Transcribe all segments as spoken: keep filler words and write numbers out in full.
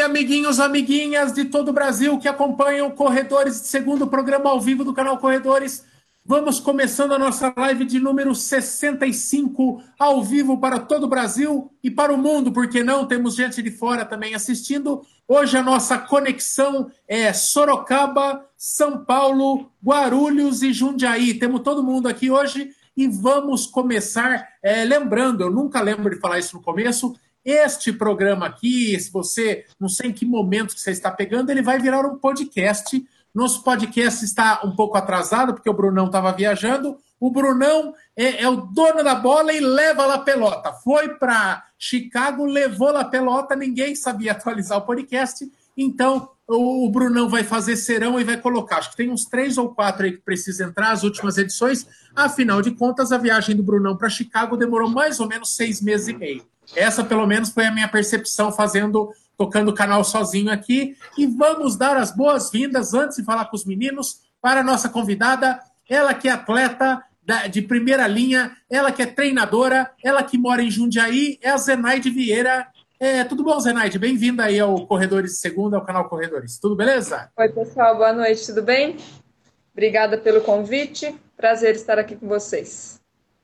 amiguinhos, amiguinhas de todo o Brasil que acompanham Corredores, segundo programa ao vivo do canal Corredores. Vamos começando a nossa live de número sessenta e cinco, ao vivo para todo o Brasil e para o mundo, porque não? Temos gente de fora também assistindo. Hoje a nossa conexão é Sorocaba, São Paulo, Guarulhos e Jundiaí. Temos todo mundo aqui hoje e vamos começar. É, lembrando, eu nunca lembro de falar isso no começo, este programa aqui, se você, não sei em que momento que você está pegando, ele vai virar um podcast. Nosso podcast está um pouco atrasado, porque o Brunão estava viajando. O Brunão é, é o dono da bola e leva lá a pelota. Foi para Chicago, levou lá a pelota, ninguém sabia atualizar o podcast. Então, o, o Brunão vai fazer serão e vai colocar. Acho que tem uns três ou quatro aí que precisam entrar, as últimas edições. Afinal de contas, a viagem do Brunão para Chicago demorou mais ou menos seis meses e meio. Essa, pelo menos, foi a minha percepção fazendo... tocando o canal sozinho aqui, e vamos dar as boas-vindas, antes de falar com os meninos, para a nossa convidada, ela que é atleta de primeira linha, ela que é treinadora, ela que mora em Jundiaí, é a Zenaide Vieira. É, tudo bom, Zenaide? Bem-vinda aí ao Corredores de Segunda, ao canal Corredores. Tudo beleza? Oi, pessoal, boa noite, tudo bem? Obrigada pelo convite, prazer estar aqui com vocês.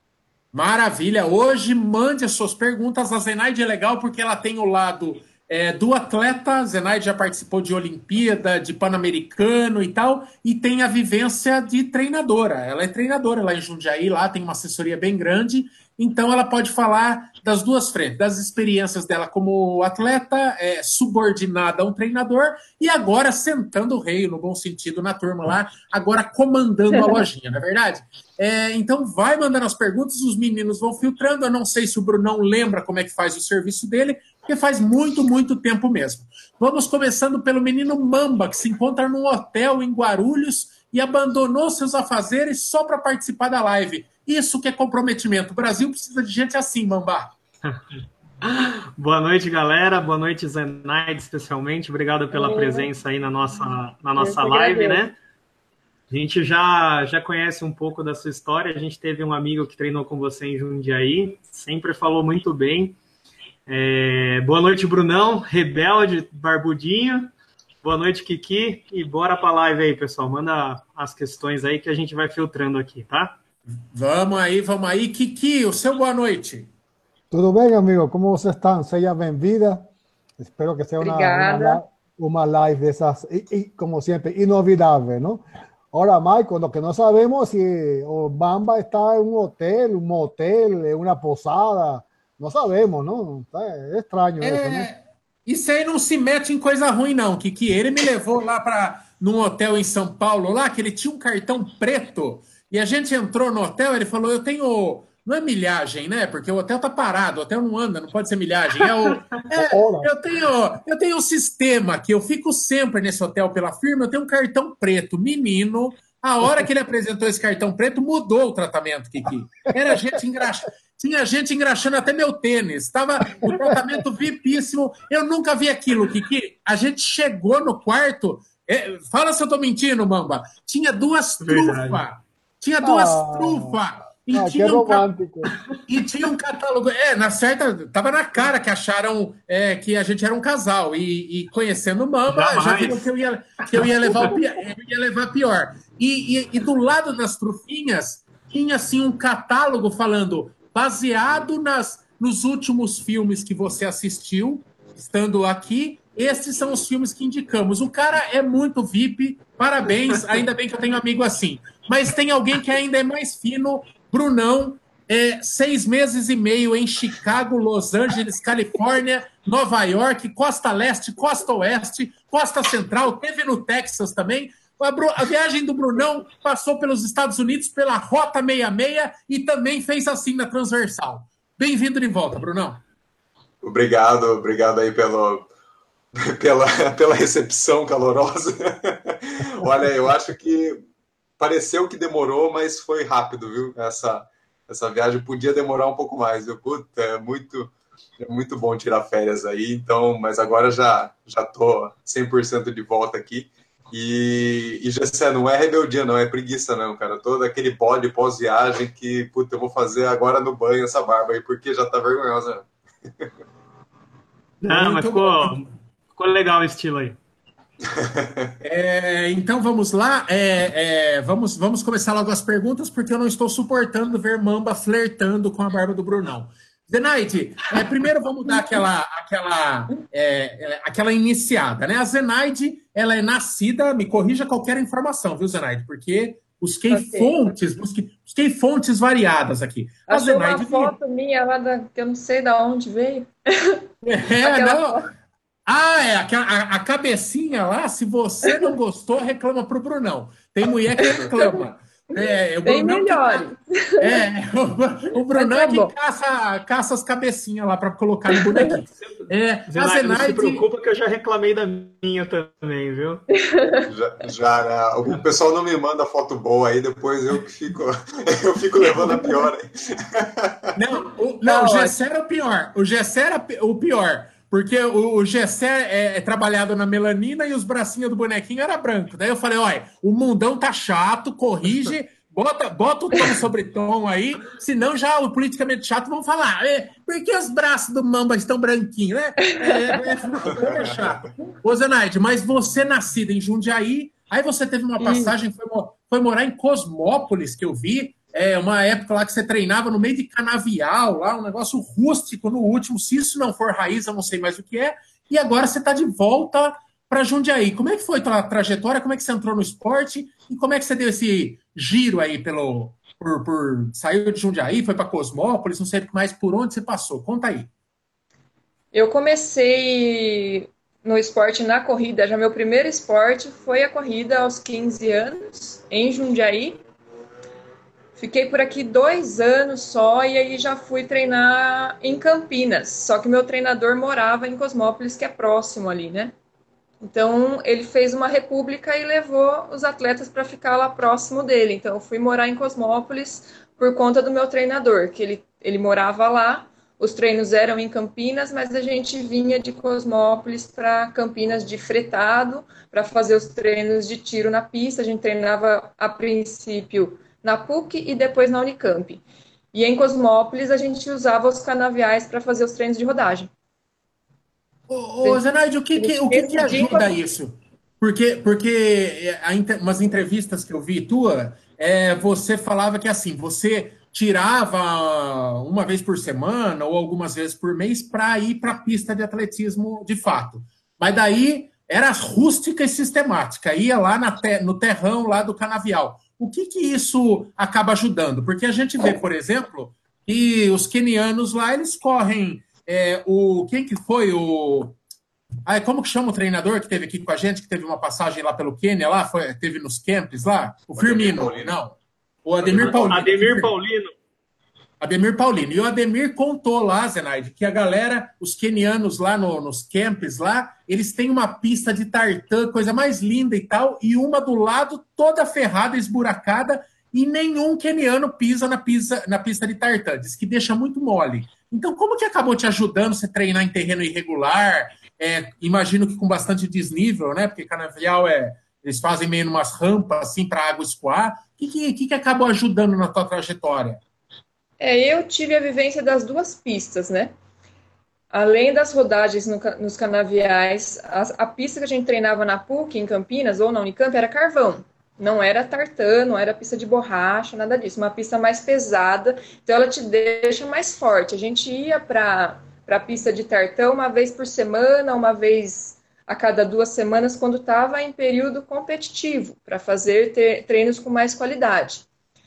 Maravilha! Hoje mande as suas perguntas. A Zenaide é legal porque ela tem o lado... É, do atleta. Zenaide já participou de Olimpíada, de Pan-Americano e tal, e tem a vivência de treinadora. Ela é treinadora lá em Jundiaí, lá tem uma assessoria bem grande, então ela pode falar das duas frentes, das experiências dela como atleta, é, subordinada a um treinador, e agora sentando o rei, no bom sentido, na turma lá, agora comandando a lojinha, não é verdade? É, então vai mandando as perguntas, os meninos vão filtrando. Eu não sei se o Brunão lembra como é que faz o serviço dele, porque faz muito, muito tempo mesmo. Vamos começando pelo menino Mamba, que se encontra num hotel em Guarulhos e abandonou seus afazeres só para participar da live. Isso que é comprometimento. O Brasil precisa de gente assim, Mamba. Boa noite, galera. Boa noite, Zenaide, especialmente. Obrigado pela é. presença aí na nossa, na nossa live, né? A gente já, já conhece um pouco da sua história. A gente teve um amigo que treinou com você em Jundiaí, sempre falou muito bem. É, boa noite, Brunão, rebelde, barbudinho. Boa noite, Kiki. E bora pra live aí, pessoal. Manda as questões aí que a gente vai filtrando aqui, tá? Vamos aí, vamos aí. Kiki, o seu boa noite. Tudo bem, amigo? Como vocês estão? Seja bem-vinda. Espero que seja uma, uma, uma live dessas, e, e, como sempre, inovidável, não? Ahora, Michael, lo que no sabemos si o Bamba está en un hotel, un motel, en una posada. Não sabemos, não? É estranho é, isso, né? Isso aí não se mete em coisa ruim, não, Kiki. Ele me levou lá para num hotel em São Paulo, lá, que ele tinha um cartão preto, e a gente entrou no hotel, ele falou, eu tenho... Não é milhagem, né? Porque o hotel tá parado, o hotel não anda, não pode ser milhagem. É o, é, eu, tenho, eu tenho um sistema que eu fico sempre nesse hotel pela firma, eu tenho um cartão preto. Menino, a hora que ele apresentou esse cartão preto, mudou o tratamento, Kiki. Era gente engraxada. Tinha gente engraxando até meu tênis. Estava o tratamento vipíssimo. Eu nunca vi aquilo, Kiki. A gente chegou no quarto. É, fala se eu tô mentindo, Mamba. Tinha duas trufas. Tinha duas ah, trufas. E, ah, tinha que um romântico. e tinha um catálogo. É, na certa. Tava na cara que acharam é, que a gente era um casal. E, e conhecendo o Mamba, Jamais. já viram que eu ia, que eu ia levar o pior. Eu ia levar pior. E, e, e do lado das trufinhas, tinha assim um catálogo falando. Baseado nas, nos últimos filmes que você assistiu, estando aqui, esses são os filmes que indicamos. O cara é muito V I P, parabéns, ainda bem que eu tenho amigo assim. Mas tem alguém que ainda é mais fino, Brunão, é, seis meses e meio em Chicago, Los Angeles, Califórnia, Nova York, Costa Leste, Costa Oeste, Costa Central, teve no Texas também. A viagem do Brunão passou pelos Estados Unidos pela Rota sessenta e seis e também fez assim na transversal. Bem-vindo de volta, Brunão. Obrigado, obrigado aí pelo, pela, pela recepção calorosa. Olha, eu acho que pareceu que demorou, mas foi rápido, viu? Essa, essa viagem podia demorar um pouco mais, viu? Puta, é muito, é muito bom tirar férias aí, então, mas agora já já tô cem por cento de volta aqui. E, e Gessé, não é rebeldia, não, é preguiça, não, cara. Todo aquele bode pós-viagem que, puta, eu vou fazer agora no banho essa barba aí, porque já tá vergonhosa. Não, mas ficou, ficou legal o estilo aí. É, então vamos lá, é, é, vamos, vamos começar logo as perguntas, porque eu não estou suportando ver Mamba flertando com a barba do Brunão. Zenaide, é, primeiro vamos dar aquela, aquela, é, aquela iniciada, né? A Zenaide, ela é nascida, me corrija qualquer informação, viu, Zenaide? Porque busquei okay. fontes, busquei, busquei fontes variadas aqui. A Achou Zenaide, uma foto minha lá, da, que eu não sei de onde veio. É, não... Foto. Ah, é, a, a, a cabecinha lá, se você não gostou, reclama pro Brunão. Tem mulher que reclama. É, o Tem melhores. Que, é, o, o Brunão é que caça, caça as cabecinhas lá para colocar no bonequinho. É, Zenaide, a Zenaide... Não se preocupa que eu já reclamei da minha também, viu? Já, já o pessoal não me manda foto boa aí, depois eu fico, eu fico levando a pior. Não, o, não, o Gessé era o pior. O Gessé era o pior. Porque o, o Gessé é, é trabalhado na melanina e os bracinhos do bonequinho era branco. Daí eu falei, olha, o mundão tá chato, corrige, bota, bota o tom sobre tom aí, senão já o politicamente chato vão falar, é, por que os braços do Mamba estão branquinhos, né? É, é, é chato. Ô, Zenaide, mas você nascida em Jundiaí, aí você teve uma passagem, foi, foi morar em Cosmópolis, que eu vi, é uma época lá que você treinava no meio de canavial, lá, um negócio rústico no último. Se isso não for raiz, eu não sei mais o que é. E agora você está de volta para Jundiaí. Como é que foi a tua trajetória? Como é que você entrou no esporte? E como é que você deu esse giro aí pelo... Por, por, saiu de Jundiaí, foi para Cosmópolis, não sei mais por onde você passou. Conta aí. Eu comecei no esporte na corrida. Já meu primeiro esporte foi a corrida aos quinze anos, em Jundiaí. Fiquei por aqui dois anos só e aí já fui treinar em Campinas. Só que meu treinador morava em Cosmópolis, que é próximo ali, né? Então, ele fez uma república e levou os atletas para ficar lá próximo dele. Então, eu fui morar em Cosmópolis por conta do meu treinador, que ele, ele morava lá. Os treinos eram em Campinas, mas a gente vinha de Cosmópolis para Campinas de fretado para fazer os treinos de tiro na pista. A gente treinava, a princípio, na P U C e depois na Unicamp. E em Cosmópolis a gente usava os canaviais para fazer os treinos de rodagem. Ô, ô Zenaide, o que, que, o que, que ajuda isso? Porque, porque a, umas entrevistas que eu vi tua, é, você falava que assim, você tirava uma vez por semana ou algumas vezes por mês para ir para a pista de atletismo de fato. Mas daí era rústica e sistemática, ia lá na te, no terrão lá do canavial. O que, que isso acaba ajudando? Porque a gente vê, por exemplo, que os quenianos lá, eles correm é, o... Quem que foi o... Ah, como que chama o treinador que teve aqui com a gente, que teve uma passagem lá pelo Quênia, lá, foi, teve nos camps lá? O Firmino, não. O Ademir Paulino. Ademir Paulino. Ademir Paulino. E o Ademir contou lá, Zenaide, que a galera, os quenianos lá no, nos camps lá, eles têm uma pista de tartã, coisa mais linda e tal, e uma do lado toda ferrada, esburacada, e nenhum queniano pisa na, pisa, na pista de tartã. Diz que deixa muito mole. Então, como que acabou te ajudando você treinar em terreno irregular? É, imagino que com bastante desnível, né? Porque canavial é... Eles fazem meio umas rampas, assim, para a água escoar. O que, que, que acabou ajudando na tua trajetória? É, eu tive a vivência das duas pistas, né? Além das rodagens no, nos canaviais, a, a pista que a gente treinava na P U C, em Campinas, ou na Unicamp, era carvão. Não era tartã, não era pista de borracha, nada disso. Uma pista mais pesada, então ela te deixa mais forte. A gente ia para a pista de tartã uma vez por semana, uma vez a cada duas semanas, quando estava em período competitivo, para fazer ter, treinos com mais qualidade.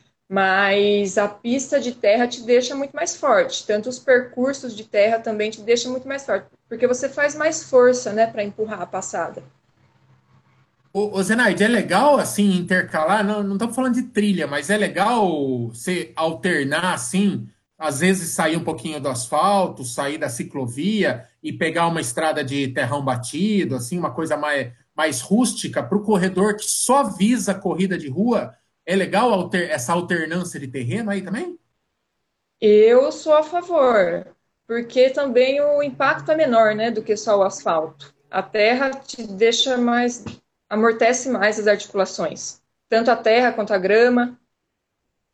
Mas a pista de terra te deixa muito mais forte. Tanto os percursos de terra também te deixam muito mais forte, porque você faz mais força, né, para empurrar a passada. Ô, ô Zenaide, é legal, assim, intercalar, não, não estamos falando de trilha, mas é legal você alternar, assim, às vezes sair um pouquinho do asfalto, sair da ciclovia e pegar uma estrada de terrão batido, assim, uma coisa mais, mais rústica, para o corredor que só visa corrida de rua. É legal alter, essa alternância de terreno aí também? Eu sou a favor, porque também o impacto é menor, né, do que só o asfalto. A terra te deixa mais... amortece mais as articulações, tanto a terra quanto a grama.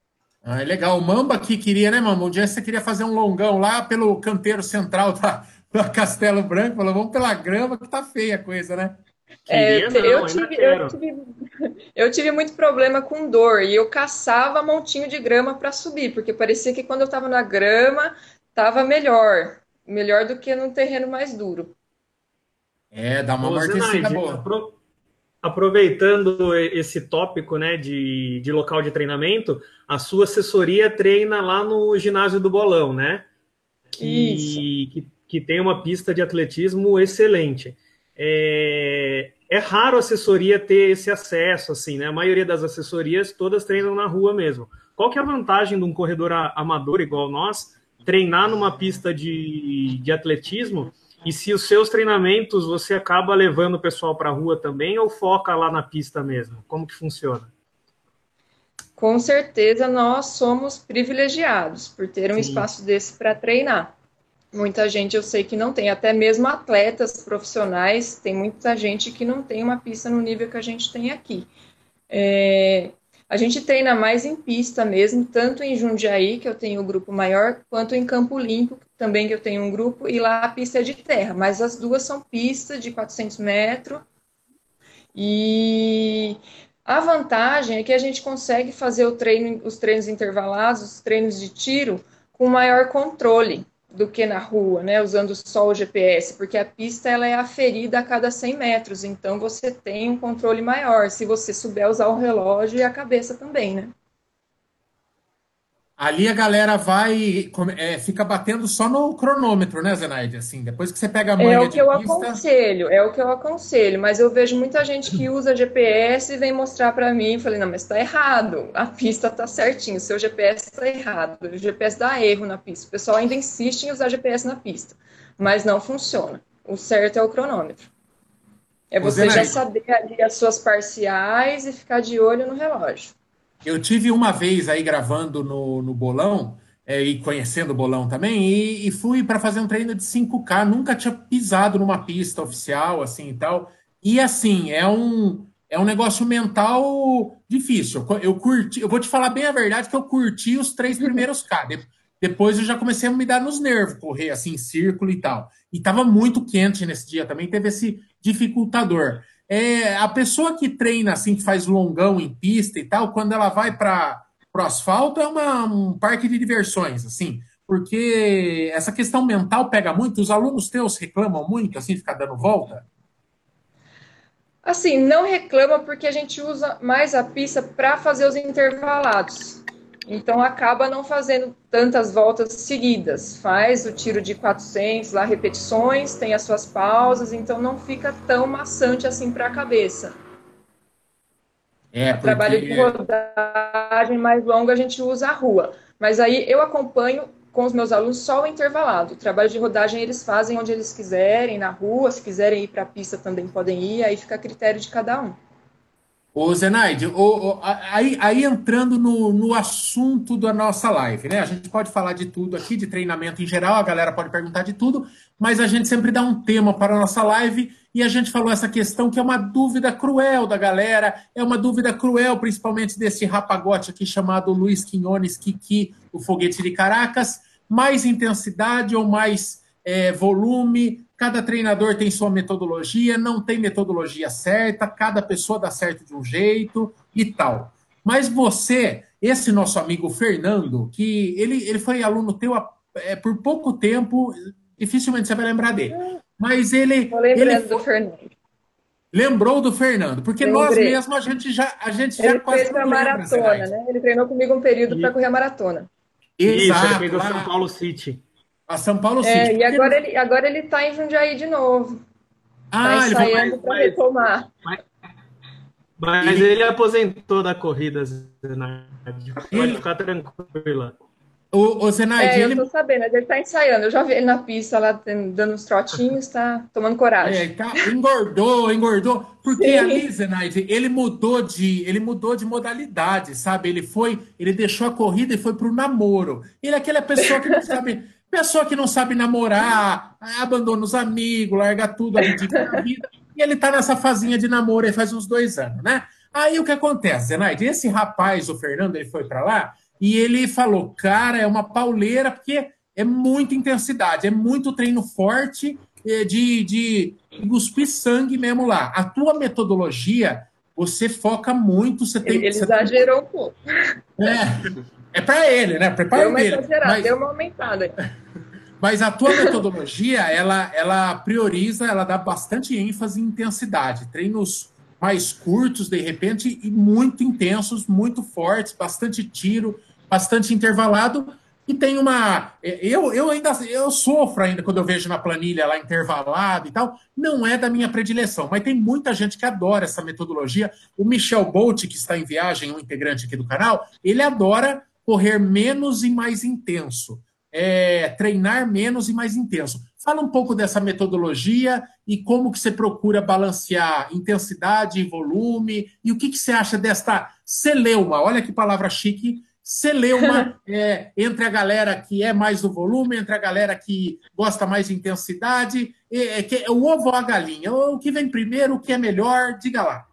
Ah, é legal. O Mamba que queria, né, Mamba? Um dia você queria fazer um longão lá pelo canteiro central da, a Castelo Branco, falou, vamos pela grama que tá feia a coisa, né? É, Queria, eu, não, ainda tive, eu, quero. tive, eu tive muito problema com dor e eu caçava montinho de grama para subir, porque parecia que quando eu estava na grama estava melhor, melhor do que num terreno mais duro. É, dá uma Ô, amortecida Zenaide, boa. apro- aproveitando esse tópico, né, de, de local de treinamento, a sua assessoria treina lá no ginásio do Bolão, né? Isso. Que, que, que tem uma pista de atletismo excelente. É, é raro a assessoria ter esse acesso, assim, né? A maioria das assessorias todas treinam na rua mesmo. Qual que é a vantagem de um corredor amador igual nós treinar numa pista de, de atletismo? E se os seus treinamentos você acaba levando o pessoal para a rua também ou foca lá na pista mesmo? Como que funciona? Com certeza nós somos privilegiados por ter um Sim. espaço desse para treinar. Muita gente eu sei que não tem, até mesmo atletas profissionais, tem muita gente que não tem uma pista no nível que a gente tem aqui. É, a gente treina mais em pista mesmo, tanto em Jundiaí, que eu tenho um grupo maior, quanto em Campo Limpo, também que eu tenho um grupo, e lá a pista é de terra, mas as duas são pistas de quatrocentos metros, e a vantagem é que a gente consegue fazer o treino, os treinos intervalados, os treinos de tiro, com maior controle do que na rua, né, usando só o G P S, porque a pista ela é aferida a cada cem metros, então você tem um controle maior, se você souber usar o relógio e a cabeça também, né? Ali a galera vai, come- é, fica batendo só no cronômetro, né, Zenaide? Assim, depois que você pega a É manha o que de eu pista, aconselho, é o que eu aconselho, mas eu vejo muita gente que usa G P S e vem mostrar para mim, falei, não, mas está errado, a pista está certinho, o seu G P S está errado, o G P S dá erro na pista, o pessoal ainda insiste em usar G P S na pista, mas não funciona, o certo é o cronômetro, é ô você já Zenaide, saber ali as suas parciais e ficar de olho no relógio. eu tive uma vez aí gravando no, no Bolão, é, e conhecendo o Bolão também, e, e fui para fazer um treino de cinco K, nunca tinha pisado numa pista oficial, assim e tal. E assim, é um, é um negócio mental difícil. Eu, eu curti, eu vou te falar bem a verdade que eu curti os três primeiros K. De- depois eu já comecei a me dar nos nervos, correr assim, em círculo e tal. E estava muito quente nesse dia também, teve esse dificultador. É, a pessoa que treina assim, que faz longão em pista e tal, quando ela vai para o asfalto, é uma- um parque de diversões, assim, porque essa questão mental pega muito. Os alunos teus reclamam muito, assim, de ficar dando volta. Assim, não reclama porque a gente usa mais a pista para fazer os intervalados. Então acaba não fazendo tantas voltas seguidas. Faz o tiro de quatrocentos, lá repetições, tem as suas pausas, então não fica tão maçante assim para a cabeça. É, O trabalho de porque rodagem mais longo a gente usa a rua. Mas aí eu acompanho com os meus alunos só o intervalado. O trabalho de rodagem eles fazem onde eles quiserem, na rua, se quiserem ir para a pista também podem ir, aí fica a critério de cada um. Ô, Zenaide, ô, ô, a- aí, aí entrando no, no assunto da nossa live, né? A gente pode falar de tudo aqui, de treinamento em geral, a galera pode perguntar de tudo, mas a gente sempre dá um tema para a nossa live e a gente falou essa questão que é uma dúvida cruel da galera, é uma dúvida cruel, principalmente desse rapagote aqui chamado Luiz Quinones Kiki, o foguete de Caracas. Mais intensidade ou mais é, volume? Cada treinador tem sua metodologia, não tem metodologia certa, cada pessoa dá certo de um jeito e tal. Mas você, esse nosso amigo Fernando, que ele, ele foi aluno teu é, por pouco tempo, dificilmente você vai lembrar dele. Mas ele, Tô ele lembrando do foi, Fernando. lembrou do Fernando, porque nós Lembrei. mesmos a gente já, a gente já Ele quase fez não a lembra, maratona, Zenaide. né? Ele treinou comigo um período para E, correr a maratona. isso, ele fez Exato, a São lá Paulo City. a São Paulo City. É, e Porque, agora ele, agora ele tá em Jundiaí de novo. Tá ah, ele vai, ensaiando Mas, para mas, retomar. mas, mas ele, ele aposentou da corrida, Zenaide. Pode ele, ficar tranquila. o, o Zenaide, É, eu ele tô sabendo, ele tá ensaiando. Eu já vi ele na pista lá tem- dando uns trotinhos, tá tomando é, coragem. tá, engordou, engordou, porque ali, Sim. Zenaide, ele mudou de, ele mudou de modalidade, sabe? Ele foi, ele deixou a corrida e foi pro namoro. Ele é aquela pessoa que não sabe, pessoa que não sabe namorar, abandona os amigos, larga tudo, abdica da vida, e ele tá nessa fazinha de namoro aí faz uns dois anos, né? Aí o que acontece, Zenaide? Esse rapaz, o Fernando, ele foi para lá e ele falou, cara, é uma pauleira, porque é muita intensidade, é muito treino forte, é, de, de cuspir sangue mesmo lá. A tua metodologia, você foca muito, você tem... Ele, ele você exagerou um pouco. É, é para ele, né? Prepara Deu uma dele. exagerada, Mas, deu uma aumentada. mas a tua metodologia, ela, ela prioriza, ela dá bastante ênfase em intensidade. Treinos mais curtos, de repente, e muito intensos, muito fortes, bastante tiro, bastante intervalado. E tem uma... Eu, eu ainda eu sofro ainda quando eu vejo na planilha lá intervalado e tal. Não é da minha predileção, mas tem muita gente que adora essa metodologia. O Michel Bolt, que está em viagem, um integrante aqui do canal, ele adora correr menos e mais intenso. É, treinar menos e mais intenso. Fala um pouco dessa metodologia e como que você procura balancear intensidade e volume, e o que, que você acha desta celeuma, olha que palavra chique, celeuma é, entre a galera que é mais do volume, entre a galera que gosta mais de intensidade, é, que, o ovo ou a galinha, o que vem primeiro, o que é melhor, diga lá.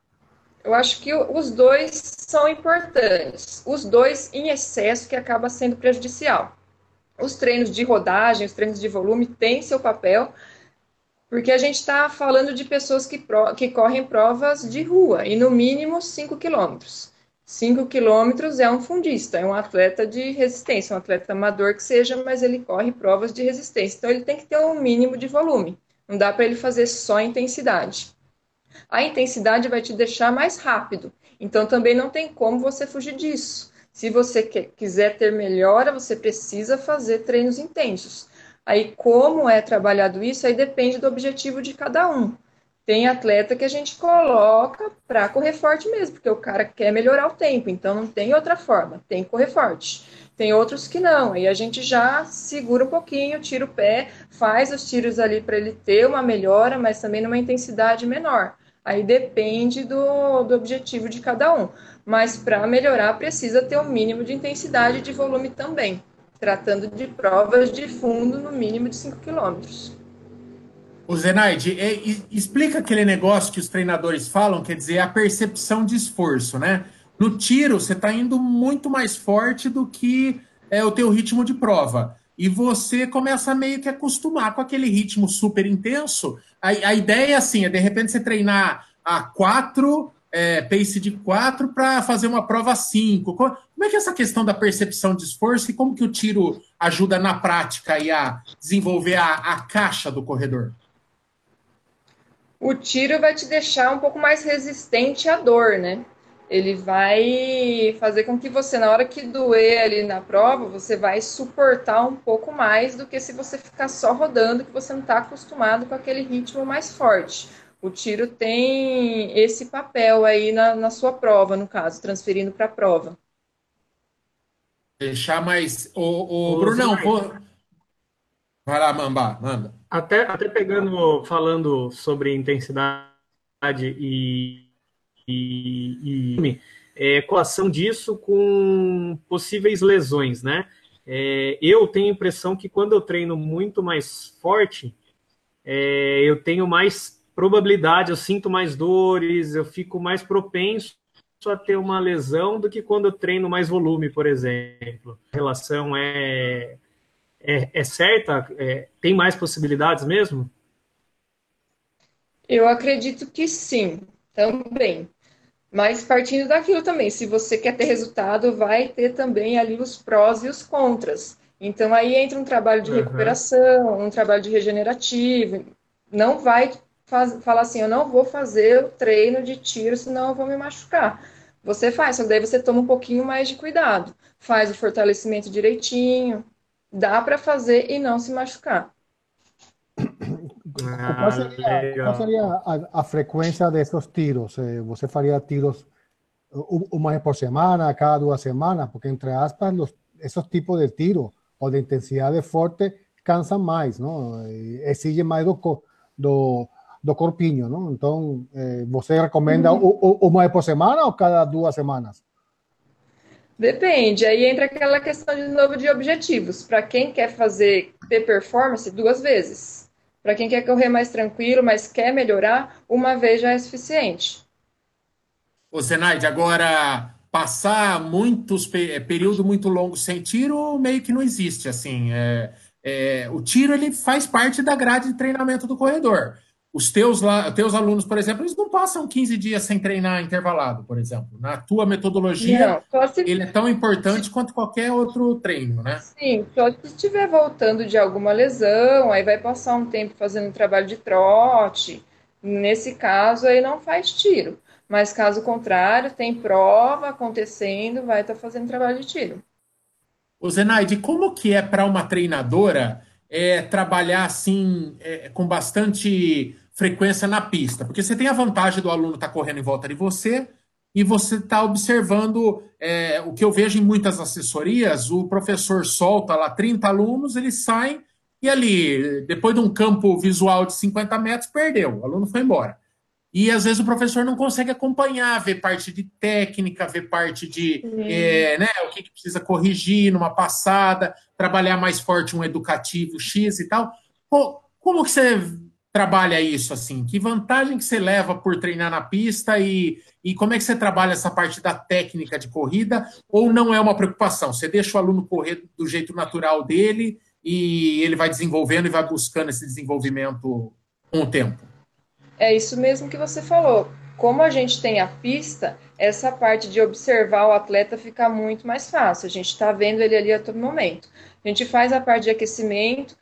Eu acho que os dois são importantes, os dois em excesso que acaba sendo prejudicial. Os treinos de rodagem, os treinos de volume têm seu papel, porque a gente está falando de pessoas que, pro, que correm provas de rua, e no mínimo cinco quilômetros. cinco quilômetros é um fundista, é um atleta de resistência, um atleta amador que seja, mas ele corre provas de resistência. Então ele tem que ter um mínimo de volume, não dá para ele fazer só intensidade. A intensidade vai te deixar mais rápido, então também não tem como você fugir disso. Se você quer, quiser ter melhora, você precisa fazer treinos intensos. Aí, como é trabalhado isso, aí depende do objetivo de cada um. Tem atleta que a gente coloca para correr forte mesmo, porque o cara quer melhorar o tempo, então não tem outra forma, tem que correr forte. Tem outros que não, aí a gente já segura um pouquinho, tira o pé, faz os tiros ali para ele ter uma melhora, mas também numa intensidade menor. Aí depende do, do objetivo de cada um. Mas para melhorar precisa ter um mínimo de intensidade e de volume também, tratando de provas de fundo no mínimo de cinco quilômetros. O Zenaide, é, explica aquele negócio que os treinadores falam, quer dizer, a percepção de esforço, né? No tiro, você está indo muito mais forte do que é, o teu ritmo de prova. E você começa a meio que acostumar com aquele ritmo super intenso. A, a ideia é assim, é de repente você treinar a quatro, é, pace de quatro para fazer uma prova cinco. Como é que é essa questão da percepção de esforço e como que o tiro ajuda na prática e a desenvolver a, a caixa do corredor? O tiro vai te deixar um pouco mais resistente à dor, né? Ele vai fazer com que você, na hora que doer ali na prova, você vai suportar um pouco mais do que se você ficar só rodando, que você não está acostumado com aquele ritmo mais forte. O tiro tem esse papel aí na, na sua prova, no caso, transferindo para a prova. Deixar mais... O, o Brunão, pô... Vai lá, Mamba, manda. Até, até pegando, falando sobre intensidade e, e, e é, coação disso com possíveis lesões, né? É, eu tenho a impressão que quando eu treino muito mais forte, é, eu tenho mais probabilidade, eu sinto mais dores, eu fico mais propenso a ter uma lesão do que quando eu treino mais volume, por exemplo. A relação é... É, é certa? É, tem mais possibilidades mesmo? Eu acredito que sim, também. Mas partindo daquilo também, se você quer ter resultado, vai ter também ali os prós e os contras. Então aí entra um trabalho de recuperação, um trabalho de regenerativo. Não vai faz, falar assim, eu não vou fazer o treino de tiro, senão eu vou me machucar. Você faz, só daí você toma um pouquinho mais de cuidado. Faz o fortalecimento direitinho, dá para fazer e não se machucar. Ah, qual seria, qual seria a, a, frequência desses tiros? Eh, você faria tiros uma vez por semana, cada duas semanas? Porque, entre aspas, los, esos tipos de tiros ou de intensidade forte cansam mais, não? Exigem mais do, do, do corpinho, não? Então, eh, você recomenda uhum. uma vez por semana ou cada duas semanas? Depende, aí entra aquela questão de novo de objetivos. Para quem quer fazer, ter performance, duas vezes. Para quem quer correr mais tranquilo, mas quer melhorar, uma vez já é suficiente. Ô, Zenaide, agora, passar muitos pe período muito longo sem tiro meio que não existe, assim. É, é, o tiro ele faz parte da grade de treinamento do corredor. Os teus, lá, teus alunos, por exemplo, eles não passam quinze dias sem treinar intervalado, por exemplo. Na tua metodologia, Não, só se, ele é tão se, importante quanto qualquer outro treino, né? sim, só se estiver voltando de alguma lesão, aí vai passar um tempo fazendo um trabalho de trote. Nesse caso, aí não faz tiro. Mas caso contrário, tem prova acontecendo, vai estar fazendo trabalho de tiro. Ô Zenaide, como que é para uma treinadora é, trabalhar assim é, com bastante frequência na pista? Porque você tem a vantagem do aluno estar correndo em volta de você e você está observando é, o que eu vejo em muitas assessorias, o professor solta lá trinta alunos, eles saem e ali, depois de um campo visual de cinquenta metros, perdeu, o aluno foi embora. E às vezes o professor não consegue acompanhar, ver parte de técnica, ver parte de Sim. é, né, o que, que precisa corrigir numa passada, trabalhar mais forte um educativo X e tal. Pô, como que você trabalha isso assim? Que vantagem que você leva por treinar na pista e, e como é que você trabalha essa parte da técnica de corrida? Ou não é uma preocupação? Você deixa o aluno correr do jeito natural dele e ele vai desenvolvendo e vai buscando esse desenvolvimento com o tempo? É isso mesmo que você falou. Como a gente tem a pista, essa parte de observar o atleta fica muito mais fácil. A gente está vendo ele ali a todo momento. A gente faz a parte de aquecimento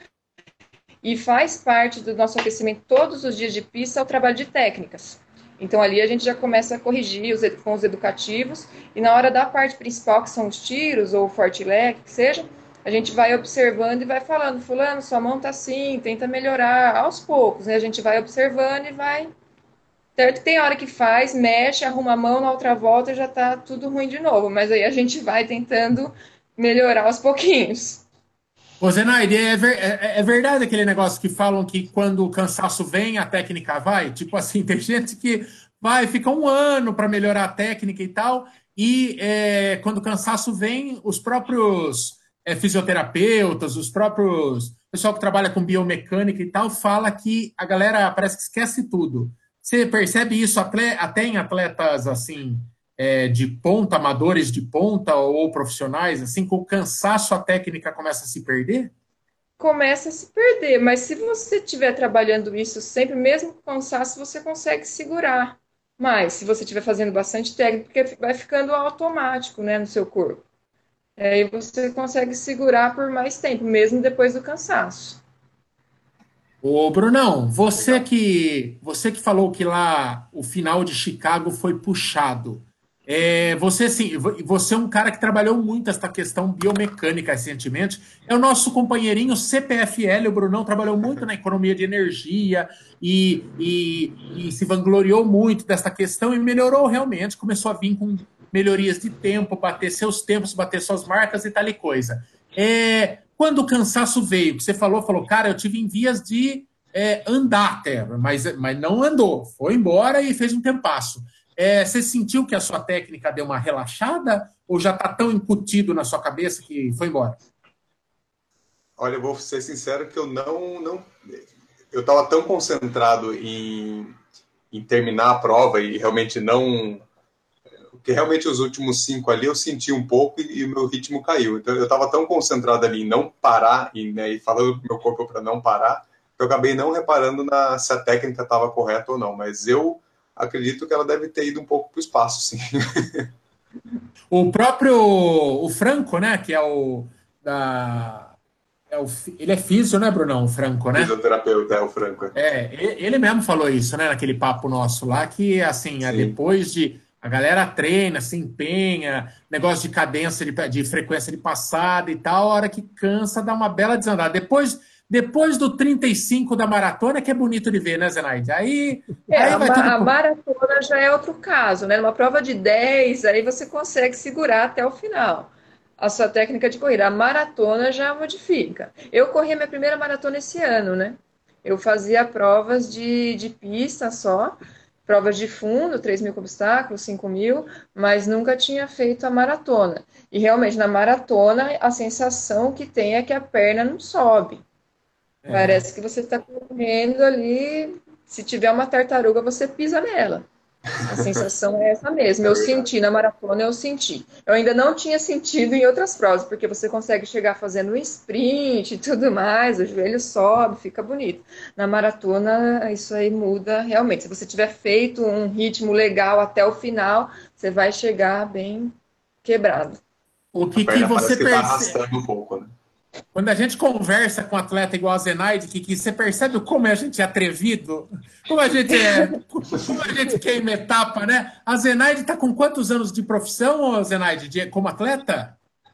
e faz parte do nosso aquecimento todos os dias de pista o trabalho de técnicas. Então ali a gente já começa a corrigir os, com os educativos e na hora da parte principal, que são os tiros ou o forte leg, que seja, a gente vai observando e vai falando, fulano, sua mão tá assim, tenta melhorar aos poucos, né? A gente vai observando e vai. Certo que tem hora que faz, mexe, arruma a mão, na outra volta já tá tudo ruim de novo, mas aí a gente vai tentando melhorar aos pouquinhos. Ô, Zenaide, é, ver- é- é verdade aquele negócio que falam que quando o cansaço vem, a técnica vai? Tipo assim, tem gente que vai, fica um ano para melhorar a técnica e tal, e é, quando o cansaço vem, os próprios é, fisioterapeutas, os próprios pessoal que trabalha com biomecânica e tal, fala que a galera parece que esquece tudo. Você percebe isso atle- até em atletas assim é, de ponta, amadores de ponta ou profissionais, assim, com o cansaço a técnica começa a se perder? Começa a se perder, mas se você estiver trabalhando isso sempre, mesmo com cansaço, você consegue segurar. Mas se você estiver fazendo bastante técnica, porque vai ficando automático, né, no seu corpo. Aí você consegue segurar por mais tempo, mesmo depois do cansaço. Ô, Brunão, você Legal. que você que falou que lá o final de Chicago foi puxado. É, você, assim, vo- você é um cara que trabalhou muito essa questão biomecânica recentemente. É o nosso companheirinho C P F L, o Brunão trabalhou muito na economia de energia e, e, e se vangloriou muito dessa questão e melhorou realmente. Começou a vir com melhorias de tempo, bater seus tempos, bater suas marcas e tal e coisa. É, quando o cansaço veio, que você falou, falou, cara, eu tive em vias de é, andar até, mas, mas não andou, foi embora e fez um tempasso. É, você sentiu que a sua técnica deu uma relaxada ou já está tão incutido na sua cabeça que foi embora? Olha, eu vou ser sincero que eu não, não eu estava tão concentrado em, em terminar a prova e realmente não, porque realmente os últimos cinco ali eu senti um pouco e, e o meu ritmo caiu. Então eu estava tão concentrado ali em não parar e, né, e falando pro meu corpo para não parar, que eu acabei não reparando na, se a técnica estava correta ou não. Mas eu acredito que ela deve ter ido um pouco para o espaço, sim. O próprio o Franco, né, que é o da é o, ele é físio, né, Brunão? O Franco, né? Fisioterapeuta é o Franco. É, ele mesmo falou isso, né, naquele papo nosso lá, que assim, é Sim. depois de a galera treina, se empenha, negócio de cadência, de, de frequência de passada e tal, a hora que cansa, dá uma bela desandada. Depois, depois do trinta e cinco da maratona, que é bonito de ver, né, Zenaide? Aí, É, aí a, vai tudo ma- a pro... maratona já é outro caso, né? Numa prova de dez, aí você consegue segurar até o final a sua técnica de corrida. A maratona já modifica. Eu corri a minha primeira maratona esse ano, né? Eu fazia provas de, de pista só, provas de fundo, três mil com obstáculos, cinco mil, mas nunca tinha feito a maratona. E realmente, na maratona, a sensação que tem é que a perna não sobe. É. Parece que você está correndo ali. Se tiver uma tartaruga, você pisa nela. A sensação é essa mesmo. Eu senti na maratona, eu senti. Eu ainda não tinha sentido em outras provas, porque você consegue chegar fazendo um sprint e tudo mais, o joelho sobe, fica bonito. Na maratona, isso aí muda realmente. Se você tiver feito um ritmo legal até o final, você vai chegar bem quebrado. O que, que você que percebe? tá arrastando um pouco, né? Quando a gente conversa com um atleta igual a Zenaide, que, que você percebe como a gente é atrevido, como a gente é, como a gente queima etapa, né? A Zenaide está com quantos anos de profissão, Zenaide, de, como atleta?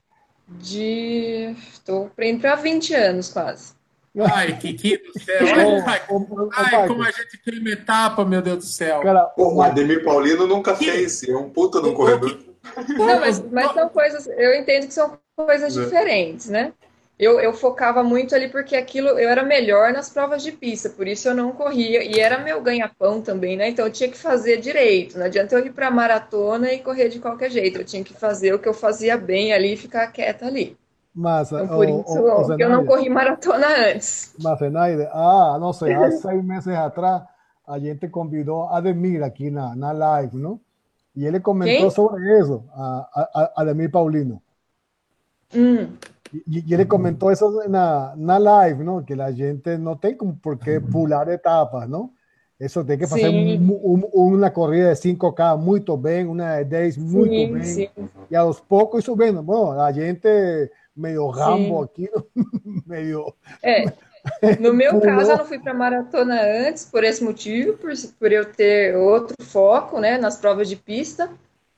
De. Estou indo para vinte anos quase. Ai, Kiki do céu. Ai, ai, como a gente queima etapa, meu Deus do céu. Cara, o Ademir Paulino nunca que... fez, é um puta no corredor. Não, mas, mas são coisas, eu entendo que são coisas diferentes, né? Eu, eu focava muito ali porque aquilo, eu era melhor nas provas de pista, por isso eu não corria, e era meu ganha-pão também, né? Então eu tinha que fazer direito, não adianta eu ir para maratona e correr de qualquer jeito, eu tinha que fazer o que eu fazia bem ali e ficar quieta ali. Mas, então por o, isso o, o que eu não corri maratona antes. Mas, Zenaide, ah, não sei, há seis meses atrás a gente convidou a Ademir aqui na, na live, ¿no? E ele comentou Quem? sobre isso, a, a, a Ademir Paulino. Hum. Y, y él comentó eso en la, en la live, ¿no? Que la gente no tiene por qué pular etapas, ¿no? Eso tiene que hacer un, un, una corrida de cinco K muy bien, una de diez muy sim, bien. sim. Y a los pocos ir subiendo. Bueno, la gente medio Rambo sim. Aqui, medio... É, no meu caso, eu não fui para maratona antes por esse motivo, por, por eu ter outro foco, né, nas provas de pista.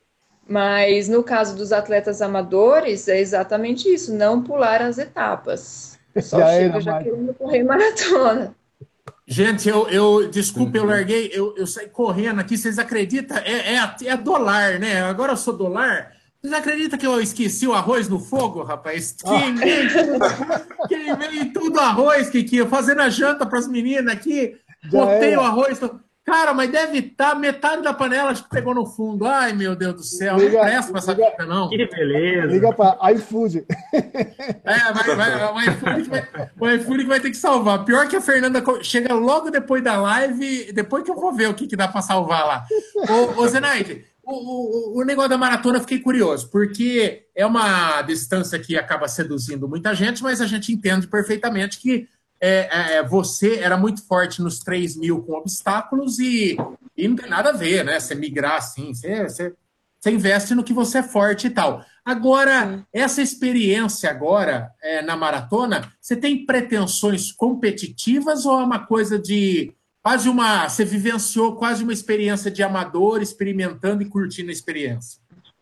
Mas no caso dos atletas amadores, é exatamente isso, não pular as etapas. O pessoal já chega era, já querendo correr maratona. Gente, eu, eu desculpa, eu larguei, eu, eu saí correndo aqui, vocês acreditam? É, é, é dólar, né? Agora eu sou dólar. Vocês acreditam que eu esqueci o arroz no fogo, rapaz? Queimei, oh. queimei tudo arroz, Kiki, fazendo a janta para as meninas aqui, já botei era. o arroz... Cara, mas deve estar metade da panela acho que pegou no fundo. Ai, meu Deus do céu. Liga, não presta pra essa vida, não. Que beleza. Liga para iFood. É, vai, vai, o iFood vai, o iFood vai ter que salvar. Pior que a Fernanda chega logo depois da live, depois que eu vou ver o que, que dá para salvar lá. Ô, ô Zenaide, o, o, o negócio da maratona eu fiquei curioso, porque é uma distância que acaba seduzindo muita gente, mas a gente entende perfeitamente que É, é, você era muito forte nos três mil com obstáculos e, e não tem nada a ver, né? Você migrar assim, você, você, você investe no que você é forte e tal. Agora, Sim. essa experiência agora é, na maratona, você tem pretensões competitivas ou é uma coisa de quase uma... Você vivenciou quase uma experiência de amador, experimentando e curtindo a experiência?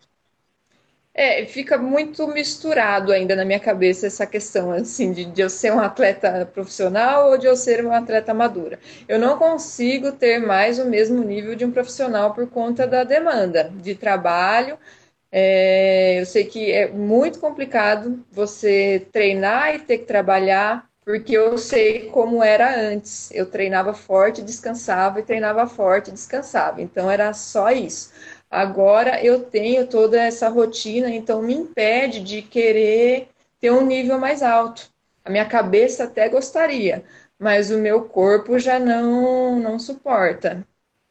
É, fica muito misturado ainda na minha cabeça essa questão, assim, de, de eu ser um atleta profissional ou de eu ser uma atleta amadora. Eu não consigo ter mais o mesmo nível de um profissional por conta da demanda de trabalho. É, eu sei que é muito complicado você treinar e ter que trabalhar, porque eu sei como era antes. Eu treinava forte, descansava, e treinava forte, descansava. Então, era só isso. Agora eu tenho toda essa rotina, então me impede de querer ter um nível mais alto. A minha cabeça até gostaria, mas o meu corpo já não, não suporta.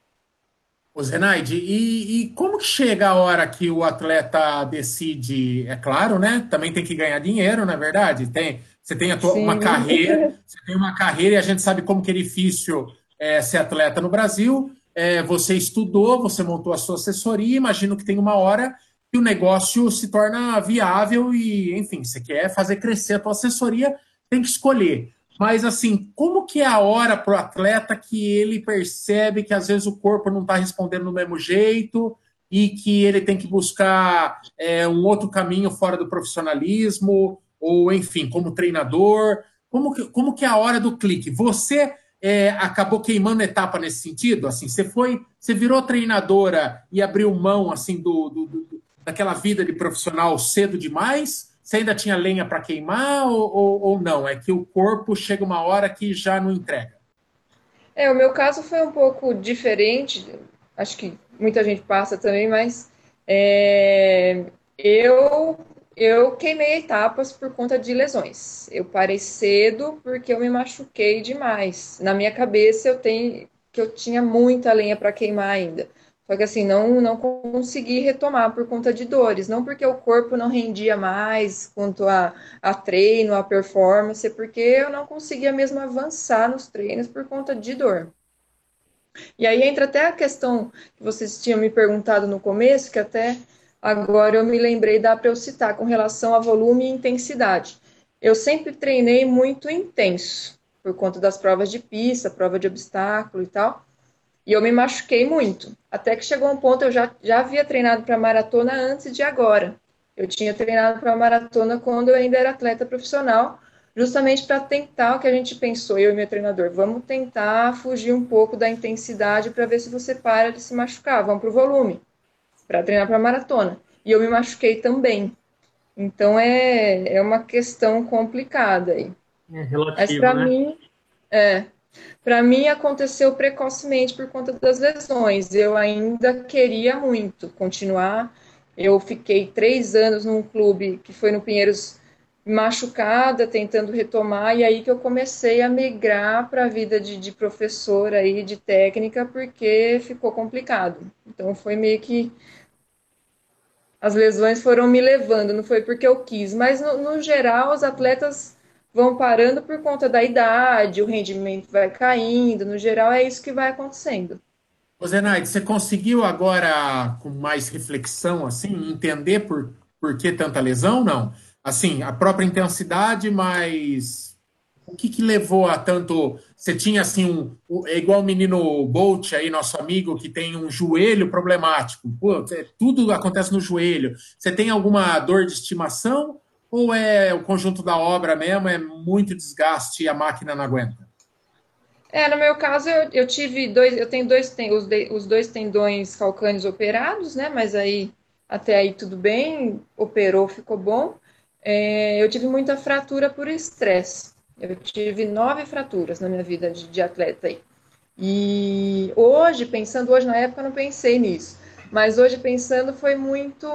Ô Zenaide, e, e como que chega a hora que o atleta decide? É claro, né? Também tem que ganhar dinheiro, na verdade. Tem, você tem a tua, uma carreira, você tem uma carreira e a gente sabe como que é difícil é, ser atleta no Brasil. É, você estudou, você montou a sua assessoria, imagino que tem uma hora que o negócio se torna viável e, enfim, você quer fazer crescer a tua assessoria, tem que escolher. Mas, assim, como que é a hora para o atleta que ele percebe que, às vezes, o corpo não está respondendo do mesmo jeito e que ele tem que buscar é, um outro caminho fora do profissionalismo ou, enfim, como treinador? Como que, como que é a hora do clique? Você... É, acabou queimando etapa nesse sentido? Assim, você foi, você virou treinadora e abriu mão assim do, do, do daquela vida de profissional cedo demais? Você ainda tinha lenha para queimar ou, ou, ou não? É que o corpo chega uma hora que já não entrega? É, o meu caso foi um pouco diferente. Acho que muita gente passa também, mas é, eu Eu queimei etapas por conta de lesões. Eu parei cedo porque eu me machuquei demais. Na minha cabeça eu tenho que eu tinha muita lenha para queimar ainda. Só que assim, não, não consegui retomar por conta de dores, não porque o corpo não rendia mais quanto a, a treino, a performance, é porque eu não conseguia mesmo avançar nos treinos por conta de dor. E aí entra até a questão que vocês tinham me perguntado no começo, que até agora eu me lembrei, dá para eu citar, com relação a volume e intensidade. Eu sempre treinei muito intenso, por conta das provas de pista, prova de obstáculo e tal, e eu me machuquei muito. Até que chegou um ponto, eu já, já havia treinado para maratona antes de agora. Eu tinha treinado para maratona quando eu ainda era atleta profissional, justamente para tentar o que a gente pensou, eu e meu treinador, vamos tentar fugir um pouco da intensidade para ver se você para de se machucar, vamos para o volume, para treinar para maratona. E eu me machuquei também. Então é, é uma questão complicada aí. É relativo, Mas para né? mim, é, para mim aconteceu precocemente por conta das lesões. Eu ainda queria muito continuar. Eu fiquei três anos num clube que foi no Pinheiros, machucada, tentando retomar, e aí que eu comecei a migrar para a vida de, de professora aí, de técnica, porque ficou complicado. Então foi meio que as lesões foram me levando, não foi porque eu quis, mas no, no geral os atletas vão parando por conta da idade, o rendimento vai caindo, no geral é isso que vai acontecendo. Ô Zenaide, você conseguiu agora, com mais reflexão, assim, entender por, por que tanta lesão, não? Assim, a própria intensidade, mas o que que levou a tanto... Você tinha, assim, um... um- É igual o menino Bolt aí, nosso amigo, que tem um joelho problemático. Pô, é- tudo acontece no joelho. Você tem alguma dor de estimação ou é o conjunto da obra mesmo, é muito desgaste e a máquina não aguenta? É, no meu caso, eu, eu tive dois, eu tenho dois, ten- os, de- os dois tendões calcâneos operados, né? Mas aí, até aí tudo bem, operou, ficou bom. É, eu tive muita fratura por estresse. Eu tive nove fraturas na minha vida de, de atleta aí. E hoje, pensando hoje, na época eu não pensei nisso, mas hoje pensando foi muito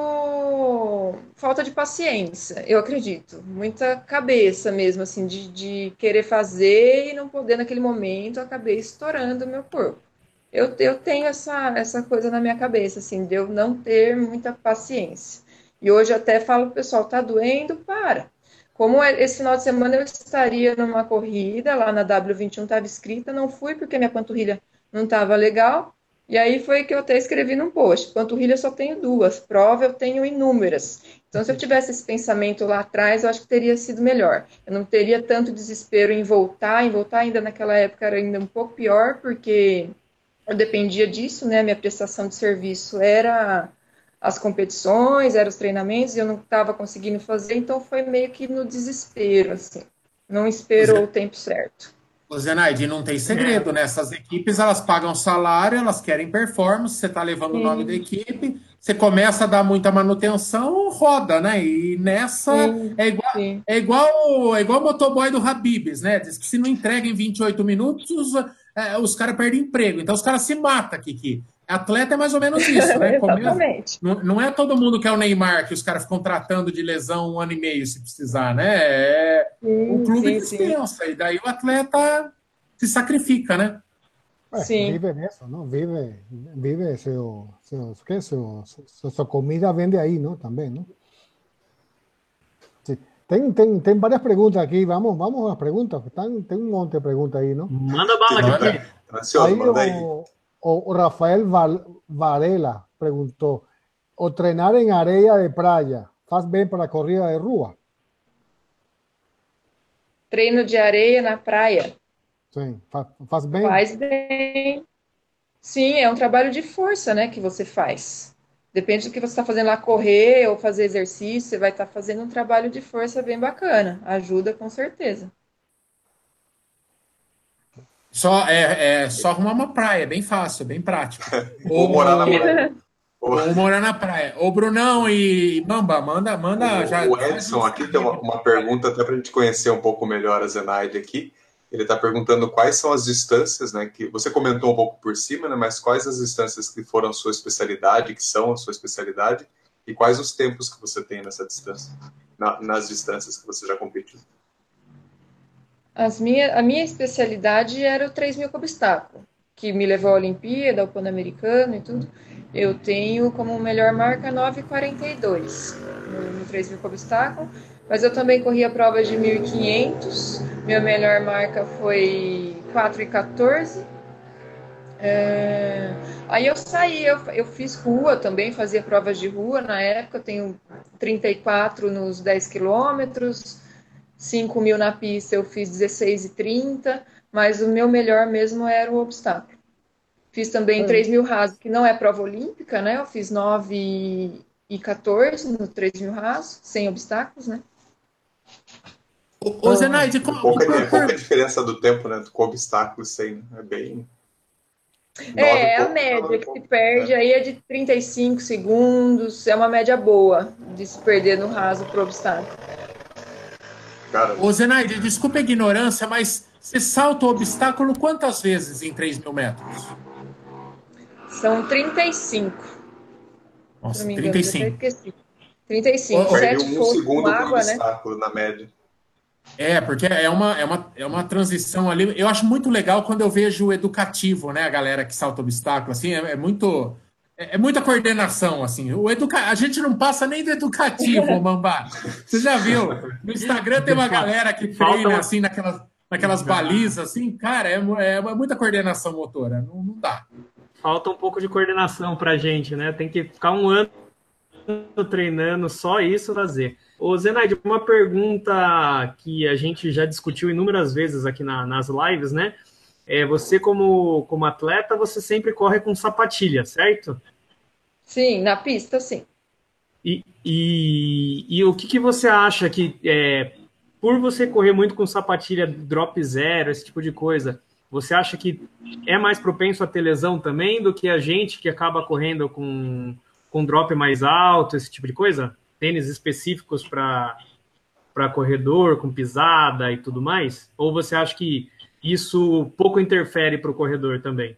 falta de paciência, eu acredito, muita cabeça mesmo, assim, de, de querer fazer e não poder naquele momento, eu acabei estourando o meu corpo. Eu, eu tenho essa, essa coisa na minha cabeça, assim, de eu não ter muita paciência. E hoje eu até falo pro pessoal, tá doendo? Para. Como é- esse final de semana eu estaria numa corrida, lá na W vinte e um estava escrita, não fui porque minha panturrilha não estava legal. E aí foi que eu até escrevi num post: panturrilha eu só tenho duas, prova eu tenho inúmeras. Então, se eu tivesse esse pensamento lá atrás, eu acho que teria sido melhor. Eu não teria tanto desespero em voltar, em voltar ainda naquela época era ainda um pouco pior, porque eu dependia disso, né? Minha prestação de serviço era as competições, eram os treinamentos, e eu não estava conseguindo fazer, então foi meio que no desespero, assim. Não esperou o tempo certo. Ô, Zenaide, não tem É, segredo, né? Essas equipes, elas pagam salário, elas querem performance, você está levando o nome da Sim, equipe, você começa a dar muita manutenção, roda, né? E nessa sim, é igual, sim. é igual, é igual o motoboy do Habibs, né? Diz que se não entrega em vinte e oito minutos, os, é, os caras perdem emprego. Então os caras se matam, Kiki. Atleta é mais ou menos isso, né? Começa, Exatamente. não, não é todo mundo que é o Neymar, que os caras ficam tratando de lesão um ano e meio, se precisar, né? É, o Sim, clube sim, sim. dispensa, e daí o atleta se sacrifica, né? Eh, Sim. vive en eso, ¿no? Vive, vive su, su, ¿qué? Su, su, su comida vende ahí, ¿no? También, ¿no? Sí. Ten, ten, ten varias preguntas aquí, vamos, vamos a las preguntas, están, ten un monte de preguntas ahí, ¿no? manda bala, Tá, Manda. Kiki. tá ansioso, Ahí manda aí. o, o- o Rafael Val- Varela preguntó, o trenar en areia de praia, faz bem para corrida de rua? Treino de areia na praia. Sim, faz, faz bem? Faz bem. Sim, é um trabalho de força, né, que você faz. Depende do que você está fazendo lá, correr ou fazer exercício, você vai estar fazendo um trabalho de força bem bacana. Ajuda com certeza. Só, é, é só arrumar uma praia, é bem fácil, é bem prático. Ou morar na Ou, praia. Ou, ou morar na praia. Ô, Brunão e Mamba, manda, manda, já o, o faz Edson nossa aqui tem uma, dica. uma pergunta até para a gente conhecer um pouco melhor a Zenaide aqui. Ele está perguntando quais são as distâncias, né? Que você comentou um pouco por cima, né? Mas quais as distâncias que foram a sua especialidade, que são a sua especialidade, e quais os tempos que você tem nessa distância, na, nas distâncias que você já competiu. As minha, a minha especialidade era o três mil com obstáculo, que me levou à Olimpíada, ao Pan-Americano e tudo. eu tenho como melhor marca nove e quarenta e dois no, no três mil com obstáculo, mas eu também corri a prova de mil e quinhentos, minha melhor marca foi quatro e quatorze. É... Aí eu saí, eu, eu fiz rua também, fazia provas de rua na época, eu tenho trinta e quatro nos dez quilômetros, cinco mil na pista eu fiz dezesseis e trinta, mas o meu melhor mesmo era o obstáculo. Fiz também três mil raso, que não é prova olímpica, né? Eu fiz nove e quatorze no três mil raso, sem obstáculos, né? Ô, Zenaide, é pouca, é pouca diferença do tempo, né? Com obstáculos, sem, né? É bem... É, a média que se perde aí é de trinta e cinco segundos, é uma média boa de se perder no raso pro obstáculo. Cara... Ô, Zenaide, desculpa a ignorância, mas você salta o obstáculo quantas vezes em três mil metros? São trinta e cinco. Nossa, engano, trinta e cinco. trinta e cinco, perde um segundo com água, obstáculo, né? Na média. É, porque é uma, é, uma, é uma transição ali. Eu acho muito legal quando eu vejo o educativo, né? A galera que salta obstáculo, assim, é, é muito... É, é muita coordenação, assim. O educa... A gente não passa nem do educativo, Mambá. Você já viu? No Instagram tem uma galera que treina, assim, naquelas, naquelas balizas, assim. Cara, é, é muita coordenação motora. Não, não dá. Falta um pouco de coordenação pra gente, né? Tem que ficar um ano treinando só isso fazer. Ô, Zenaide, uma pergunta que a gente já discutiu inúmeras vezes aqui na, nas lives, né? É, você, como, como atleta, você sempre corre com sapatilha, certo? Sim, na pista, sim. E, e, e o que, que você acha que, é, por você correr muito com sapatilha drop zero, esse tipo de coisa, você acha que é mais propenso a ter lesão também do que a gente que acaba correndo com, com drop mais alto, esse tipo de coisa? Tênis específicos para para corredor, com pisada e tudo mais? Ou você acha que isso pouco interfere para o corredor também?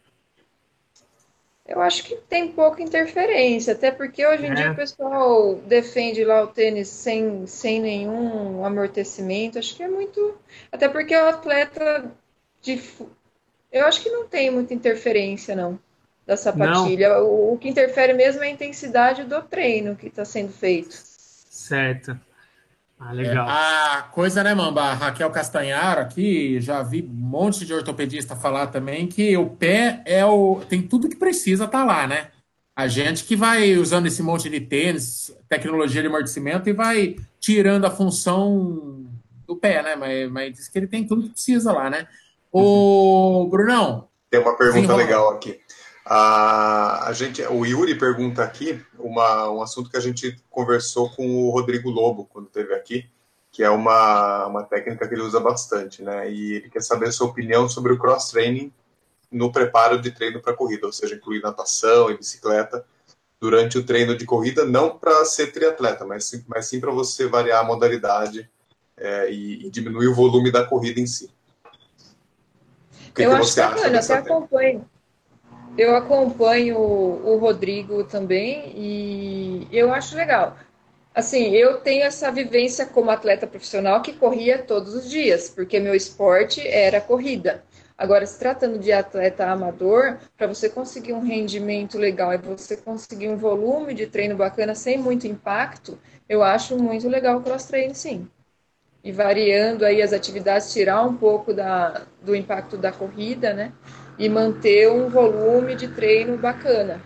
Eu acho que tem pouca interferência, até porque hoje em é. dia o pessoal defende lá o tênis sem, sem nenhum amortecimento. Acho que é muito... Até porque o atleta de... Eu acho que não tem muita interferência, não, da sapatilha. O, o que interfere mesmo é a intensidade do treino que está sendo feito. Certo. Ah, legal. É, a coisa, né, Mamba? A Raquel Castanharo aqui, já vi um monte de ortopedista falar também que o pé é o... tem tudo que precisa estar tá lá, né? A gente que vai usando esse monte de tênis, tecnologia de amortecimento e vai tirando a função do pé, né? Mas, mas diz que ele tem tudo que precisa lá, né? Ô, Brunão. Tem uma pergunta legal aqui. A, a gente, o Yuri pergunta aqui uma, um assunto que a gente conversou com o Rodrigo Lobo quando esteve aqui, que é uma, uma técnica que ele usa bastante, né? E ele quer saber a sua opinião sobre o cross-training no preparo de treino para corrida, ou seja, incluir natação e bicicleta durante o treino de corrida, não para ser triatleta, mas sim, mas sim para você variar a modalidade é, e, e diminuir o volume da corrida em si. O que, eu que acho você bacana, acha? Eu até acompanho. Eu acompanho o Rodrigo também e eu acho legal. Assim, eu tenho essa vivência como atleta profissional que corria todos os dias, porque meu esporte era corrida. Agora, se tratando de atleta amador, para você conseguir um rendimento legal e você conseguir um volume de treino bacana sem muito impacto, eu acho muito legal o cross-training, sim. E variando aí as atividades, tirar um pouco da, do impacto da corrida, né? E manter um volume de treino bacana.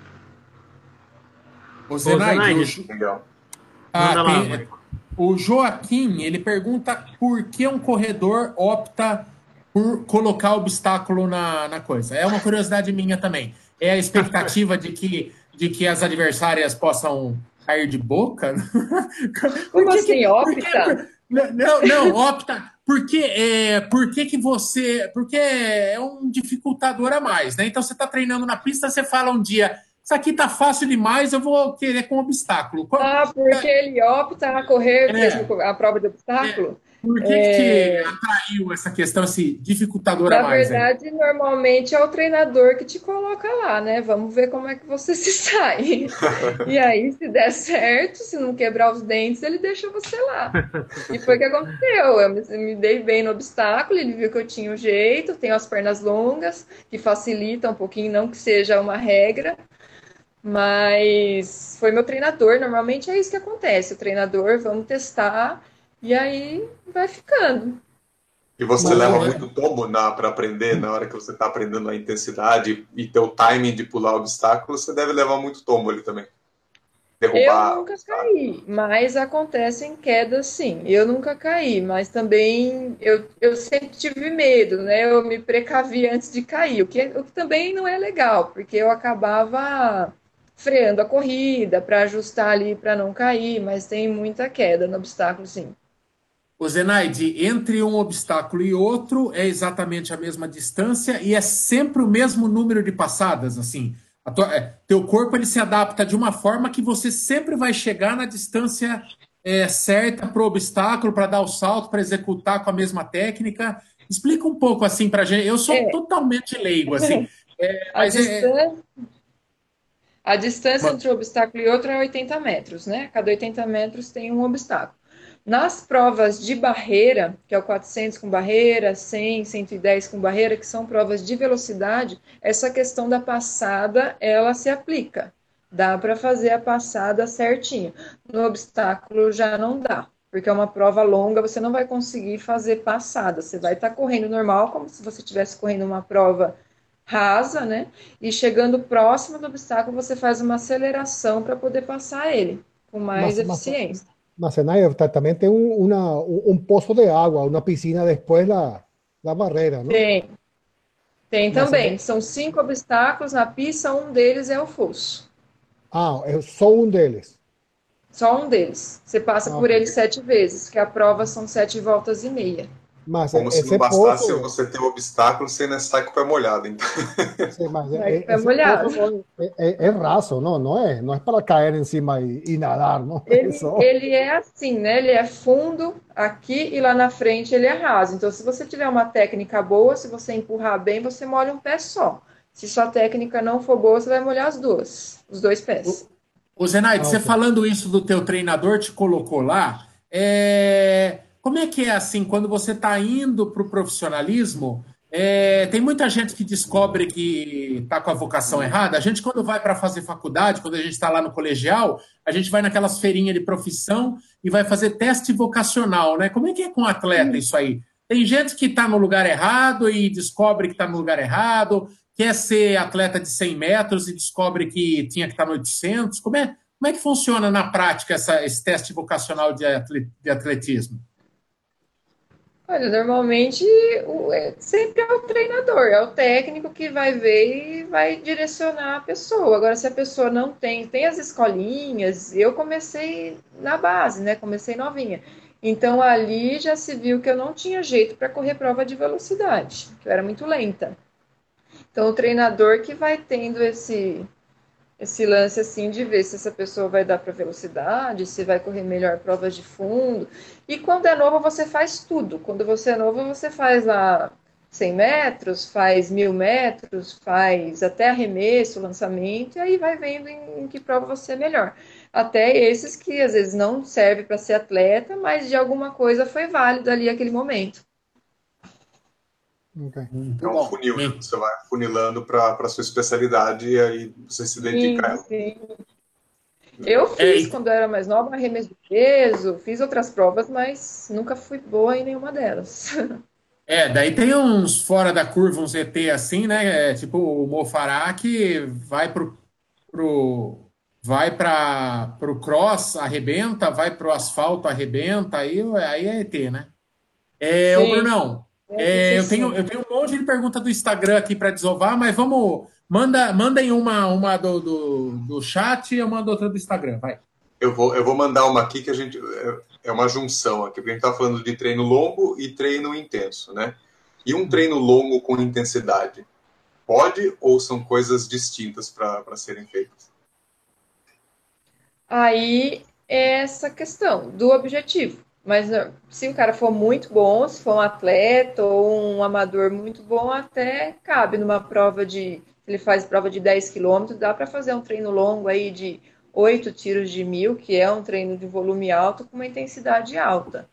O Zenaide, o, jo... ah, lá, tem... o Joaquim, ele pergunta por que um corredor opta por colocar obstáculo na, na coisa. É uma curiosidade minha também. É a expectativa de que, de que as adversárias possam cair de boca? Como que assim, que... opta? Não, não, opta. Porque, é, porque que você... Porque é um dificultador a mais, né? Então, você está treinando na pista, você fala um dia, isso aqui tá fácil demais, eu vou querer com obstáculo. Ah, porque ele opta a correr é, a prova de obstáculo? É. Por que, é... que atraiu essa questão, esse dificultador Na a mais? Na verdade, aí? Normalmente é o treinador que te coloca lá, né? Vamos ver como é que você se sai. E aí, se der certo, se não quebrar os dentes, ele deixa você lá. E foi o que aconteceu. Eu me, me dei bem no obstáculo, ele viu que eu tinha o jeito, tenho as pernas longas, que facilita um pouquinho, não que seja uma regra. Mas foi meu treinador, normalmente é isso que acontece. O treinador, vamos testar, e aí vai ficando. E você Mas, leva é, muito tombo para aprender, na hora que você está aprendendo a intensidade e ter o timing de pular o obstáculo, você deve levar muito tombo ali também. Eu Derrubar o nunca obstáculo. caí, mas acontecem quedas sim. Eu nunca caí, mas também eu, eu sempre tive medo, né? Eu me precavi antes de cair, o que, o que também não é legal, porque eu acabava freando a corrida para ajustar ali para não cair, mas tem muita queda no obstáculo, sim. O Zenaide, entre um obstáculo e outro é exatamente a mesma distância e é sempre o mesmo número de passadas, assim. A tua- é, teu corpo ele se adapta de uma forma que você sempre vai chegar na distância é, certa para o obstáculo, para dar o salto, para executar com a mesma técnica. Explica um pouco assim para gente. Eu sou É, totalmente leigo, assim, é, a mas é, é- distância, a distância entre um obstáculo e outro é oitenta metros, né? Cada oitenta metros tem um obstáculo. Nas provas de barreira, que é o quatrocentos com barreira, cem, cento e dez com barreira, que são provas de velocidade, essa questão da passada, ela se aplica. Dá para fazer a passada certinho. No obstáculo já não dá, porque é uma prova longa, você não vai conseguir fazer passada. Você vai estar correndo normal, como se você estivesse correndo uma prova rasa, né? E chegando próximo do obstáculo, você faz uma aceleração para poder passar ele com mais mas, mas, eficiência. mas en ahí también tiene un, una, un un pozo de agua, una piscina después la, la barrera, ¿no? Tem, tem Mas, também. ento- São cinco obstáculos na pista, um deles é o fosso. ah, es só um deles. Só um deles. Você passa Ah, por ok. ele sete vezes, que a prova são sete voltas e meia. Mas Como eh, se não esse bastasse poço, você ter o obstáculo, você ainda sai com o pé molhado. Então, sim, mas Vai eh, com o pé esse poço molhado. não é, é, é raso, não, não é, não é para cair em cima e, e nadar, não, é Ele, só. ele é assim, né? Ele é fundo aqui e lá na frente ele é raso. Então, se você tiver uma técnica boa, se você empurrar bem, você molha um pé só. Se sua técnica não for boa, você vai molhar as duas, os dois pés. O Zenaide, Ah, você ok. falando isso do teu treinador te colocou lá, é, como é que é assim, quando você está indo para o profissionalismo, é, tem muita gente que descobre que está com a vocação errada. A gente, quando vai para fazer faculdade, quando a gente está lá no colegial, a gente vai naquelas feirinhas de profissão e vai fazer teste vocacional, né? Como é que é com o atleta isso aí? Tem gente que está no lugar errado e descobre que está no lugar errado, quer ser atleta de cem metros e descobre que tinha que estar no oitocentos. Como é, como é que funciona na prática essa, esse teste vocacional de, de atletismo? Olha, normalmente o, é, sempre é o treinador, é o técnico que vai ver e vai direcionar a pessoa. Agora, se a pessoa não tem, tem as escolinhas, eu comecei na base, né? Comecei novinha. Então ali já se viu que eu não tinha jeito para correr prova de velocidade, que eu era muito lenta. Então o treinador que vai tendo esse esse lance assim de ver se essa pessoa vai dar para velocidade, se vai correr melhor provas de fundo. E quando é novo, você faz tudo. Quando você é novo, você faz lá cem metros, faz mil metros, faz até arremesso, lançamento, e aí vai vendo em, em que prova você é melhor. Até esses que às vezes não serve para ser atleta, mas de alguma coisa foi válido ali aquele momento. Ok. é Muito um bom. funil, né? Você vai funilando para a sua especialidade e aí você se dedica a Sim, ela. sim. Eu É, fiz e, quando eu era mais nova, arremesso de peso, fiz outras provas, mas nunca fui boa em nenhuma delas. é, daí tem uns fora da curva, uns E T assim, né? É, tipo o Mo Farah que vai pro, pro, vai para pro cross, arrebenta, vai pro asfalto, arrebenta, aí, aí é E T, né? É, ô Sim, Brunão, é é, eu tenho, exceção. eu tenho um monte de pergunta do Instagram aqui para desovar, mas vamos, manda, mandem uma, uma do, do, do chat e eu mando outra do Instagram, vai. Eu vou, eu vou mandar uma aqui que a gente. É, é uma junção aqui, porque a gente está falando de treino longo e treino intenso, né? E um treino longo com intensidade pode ou são coisas distintas para serem feitas? Aí é essa questão do objetivo. Mas né, se o cara for muito bom, se for um atleta ou um amador muito bom, até cabe numa prova de. Se ele faz prova de dez quilômetros, dá para fazer um treino longo aí de oito tiros de mil, que é um treino de volume alto com uma intensidade alta.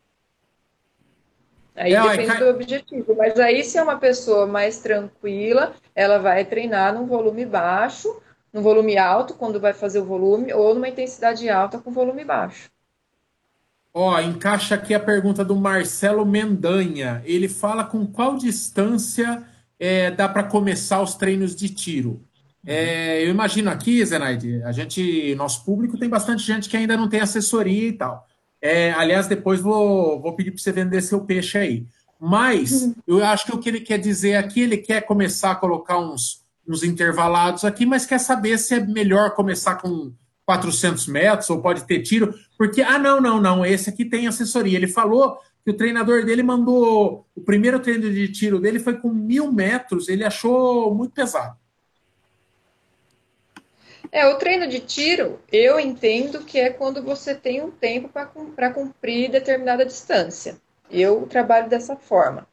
Aí É, ó, e depende do cai- objetivo. Mas aí, se é uma pessoa mais tranquila, ela vai treinar num volume baixo, no volume alto, quando vai fazer o volume, ou numa intensidade alta com volume baixo. Ó, encaixa aqui a pergunta do Marcelo Mendanha. Ele fala com qual distância é, dá para começar os treinos de tiro. É, eu imagino aqui, Zenaide, a gente, nosso público tem bastante gente que ainda não tem assessoria e tal. É, aliás, depois vou, vou pedir para você vender seu peixe aí. Mas eu acho que o que ele quer dizer aqui, ele quer começar a colocar uns, uns intervalados aqui, mas quer saber se é melhor começar com quatrocentos metros ou pode ter tiro, porque, ah, não, não, não, esse aqui tem assessoria. Ele falou que o treinador dele mandou, o primeiro treino de tiro dele foi com mil metros, ele achou muito pesado. É, o treino de tiro, eu entendo que é quando você tem um tempo para cumprir determinada distância. Eu trabalho dessa forma.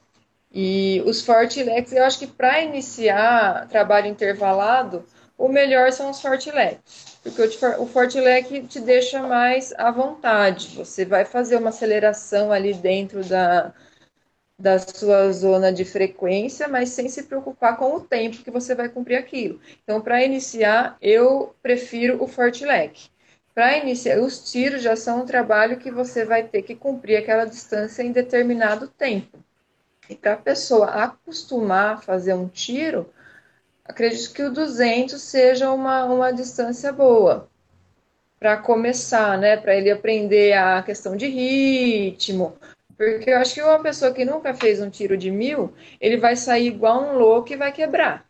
E os fortilegs, eu acho que para iniciar trabalho intervalado, o melhor são os fortilegs. Porque o fortileg te deixa mais à vontade. Você vai fazer uma aceleração ali dentro da, da sua zona de frequência, mas sem se preocupar com o tempo que você vai cumprir aquilo. Então, para iniciar, eu prefiro o fortileg. Para iniciar, os tiros já são um trabalho que você vai ter que cumprir aquela distância em determinado tempo. E para a pessoa acostumar a fazer um tiro, acredito que o duzentos seja uma, uma distância boa para começar, né? Para ele aprender a questão de ritmo. Porque eu acho que uma pessoa que nunca fez um tiro de mil, ele vai sair igual um louco e vai quebrar.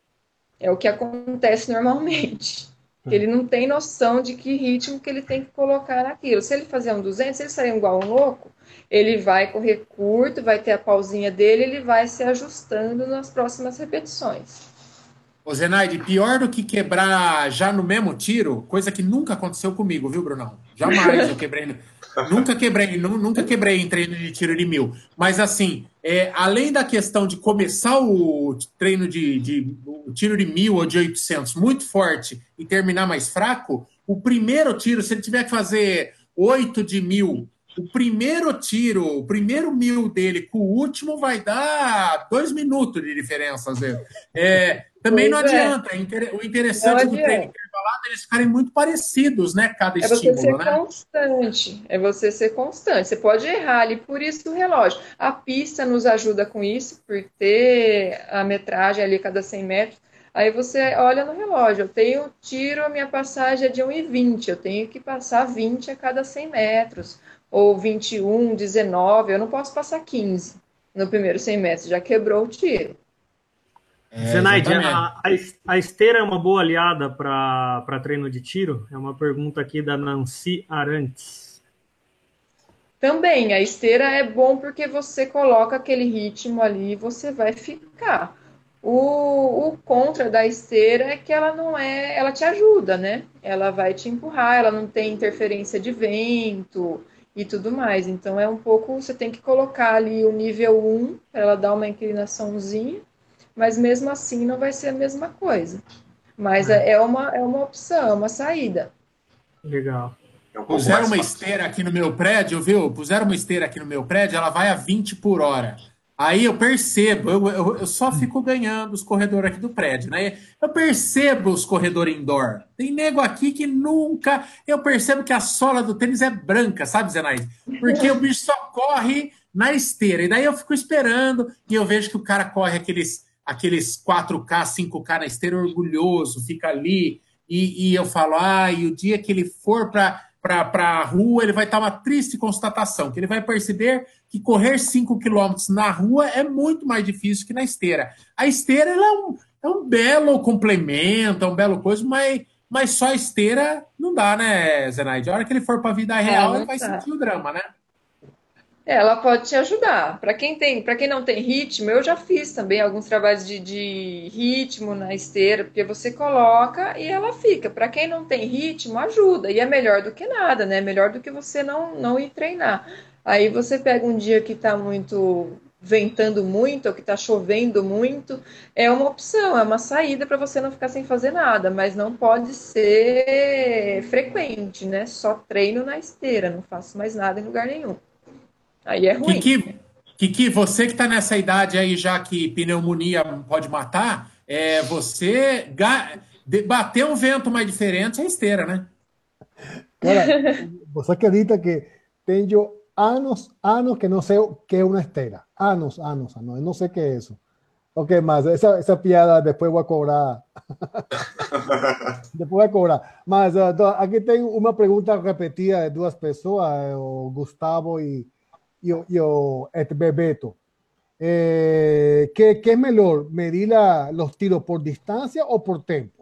É o que acontece normalmente. Ele não tem noção de que ritmo que ele tem que colocar naquilo. Se ele fazer um duzentos, se ele sair igual um louco, ele vai correr curto, vai ter a pausinha dele, ele vai se ajustando nas próximas repetições. Ô Zenaide, pior do que quebrar já no mesmo tiro, coisa que nunca aconteceu comigo, viu, Brunão? Jamais eu quebrei. nunca quebrei, nunca quebrei em treino de tiro de mil. Mas assim, é, além da questão de começar o treino de, de o tiro de mil ou de oitocentos muito forte e terminar mais fraco, o primeiro tiro, se ele tiver que fazer oito de mil, o primeiro tiro, o primeiro mil dele com o último vai dar dois minutos de diferença, às vezes. É, também pois não é. adianta. O interessante do treino intervalado é eles ficarem muito parecidos, né? Cada é estímulo, você ser né? constante. É você ser constante. Você pode errar ali, por isso o relógio. A pista nos ajuda com isso, por ter a metragem ali cada cem metros. Aí você olha no relógio, eu tenho tiro, a minha passagem é de um e vinte, eu tenho que passar vinte a cada cem metros, ou vinte e um, dezenove, eu não posso passar quinze no primeiro cem metros, já quebrou o tiro. É, Zenaide, a, a esteira é uma boa aliada para treino de tiro? É uma pergunta aqui da Nancy Arantes. Também, a esteira é bom porque você coloca aquele ritmo ali e você vai ficar. O, o contra da esteira é que ela não é, ela te ajuda, né? Ela vai te empurrar, ela não tem interferência de vento e tudo mais. Então é um pouco, você tem que colocar ali o nível um para ela dar uma inclinaçãozinha, mas mesmo assim não vai ser a mesma coisa. Mas é, é, uma, é uma opção, é uma saída. Legal. Puseram uma esteira aqui no meu prédio, viu? Puseram uma esteira aqui no meu prédio, ela vai a vinte por hora. Aí eu percebo, eu, eu, eu só fico ganhando os corredores aqui do prédio, né? Eu percebo os corredores indoor. Tem nego aqui que nunca... Eu percebo que a sola do tênis é branca, sabe, Zenaide? Porque o bicho só corre na esteira. E daí eu fico esperando e eu vejo que o cara corre aqueles, aqueles quatro K, cinco K na esteira orgulhoso, fica ali. E, e eu falo, ah, e o dia que ele for para a rua, ele vai estar uma triste constatação, que ele vai perceber que correr cinco quilômetros na rua é muito mais difícil que na esteira. A esteira ela é, um, é um belo complemento, é um belo coisa, mas, mas só a esteira não dá, né, Zenaide? A hora que ele for para a vida real, é, ele vai sentir o drama, né? Ela pode te ajudar. Para quem tem, para quem não tem ritmo, eu já fiz também alguns trabalhos de, de ritmo na esteira, porque você coloca e ela fica. Para quem não tem ritmo, ajuda. E é melhor do que nada, né? Melhor do que você não, não ir treinar. Aí você pega um dia que está muito ventando muito, ou que está chovendo muito, é uma opção, é uma saída para você não ficar sem fazer nada, mas não pode ser frequente, né? Só treino na esteira, não faço mais nada em lugar nenhum. Aí é ruim. Kiki, Kiki, você que está nessa idade aí já que pneumonia pode matar, é, você ga de, bater um vento mais diferente é esteira, né? Cara, você acredita que tenho anos, anos que não sei o que é uma esteira. Anos, anos, anos. Eu não sei o que é isso. Ok, mas essa, essa piada depois vou cobrar. Depois vou cobrar. Mas uh, aqui tem uma pergunta repetida de duas pessoas, o Gustavo e, e, o, e o Bebeto. Eh, ¿qué, ¿Qué es mejor? ¿Medir la, los tiros por distancia ou por tempo?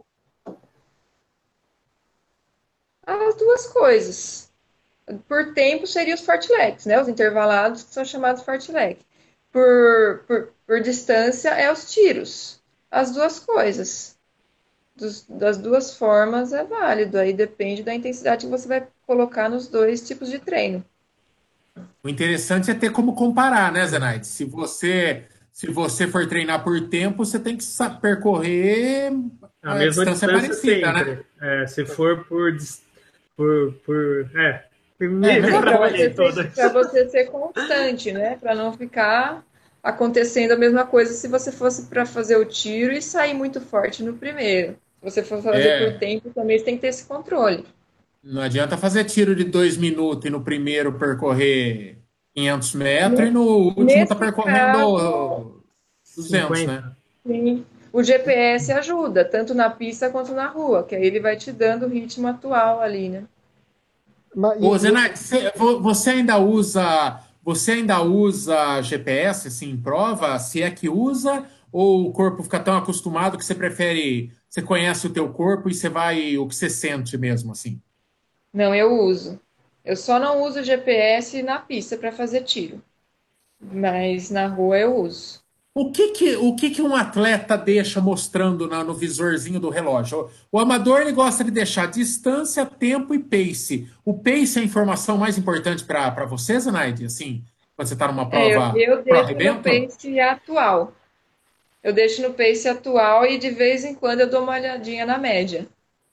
As duas coisas. Por tempo seriam os fartleks, né? Os intervalados que são chamados fartlek. Por, por, por distância é os tiros. As duas coisas. Dos, das duas formas é válido. Aí depende da intensidade que você vai colocar nos dois tipos de treino. O interessante é ter como comparar, né, Zenaide? Se você, se você for treinar por tempo, você tem que percorrer a, a mesma distância, distância parecida, sempre. Né? É, se for por... por, por é, é para você ser constante, né? Para não ficar acontecendo a mesma coisa se você fosse para fazer o tiro e sair muito forte no primeiro. Se você for fazer é. por tempo, também você tem que ter esse controle. Não adianta fazer tiro de dois minutos e no primeiro percorrer quinhentos metros nesse, e no último tá percorrendo caso, duzentos, cinquenta. Né? Sim. O G P S ajuda, tanto na pista quanto na rua, que aí ele vai te dando o ritmo atual ali, né? Mas, Ô, Zenaide, você ainda usa você ainda usa G P S assim, em prova? Se é que usa, ou o corpo fica tão acostumado que você prefere, você conhece o teu corpo e você vai o que você sente mesmo, assim? Não, eu uso. Eu só não uso G P S na pista para fazer tiro. Mas na rua eu uso. O que que, o que, que um atleta deixa mostrando na, no visorzinho do relógio? O, o amador ele gosta de deixar distância, tempo e pace. O pace é a informação mais importante para você, Zenaide? Assim, quando você está numa prova... É, eu, eu deixo no pace atual. Eu deixo no pace atual e de vez em quando eu dou uma olhadinha na média.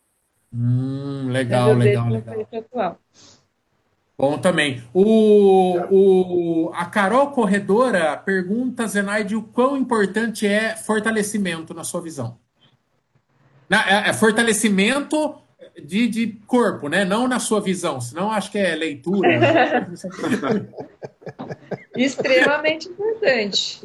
Hum, legal, legal, legal. No pace atual. Bom também. O, o, a Carol Corredora pergunta, Zenaide, o quão importante é fortalecimento na sua visão? Na, é, é fortalecimento de, de corpo, né? Não na sua visão, senão acho que é leitura. Extremamente importante.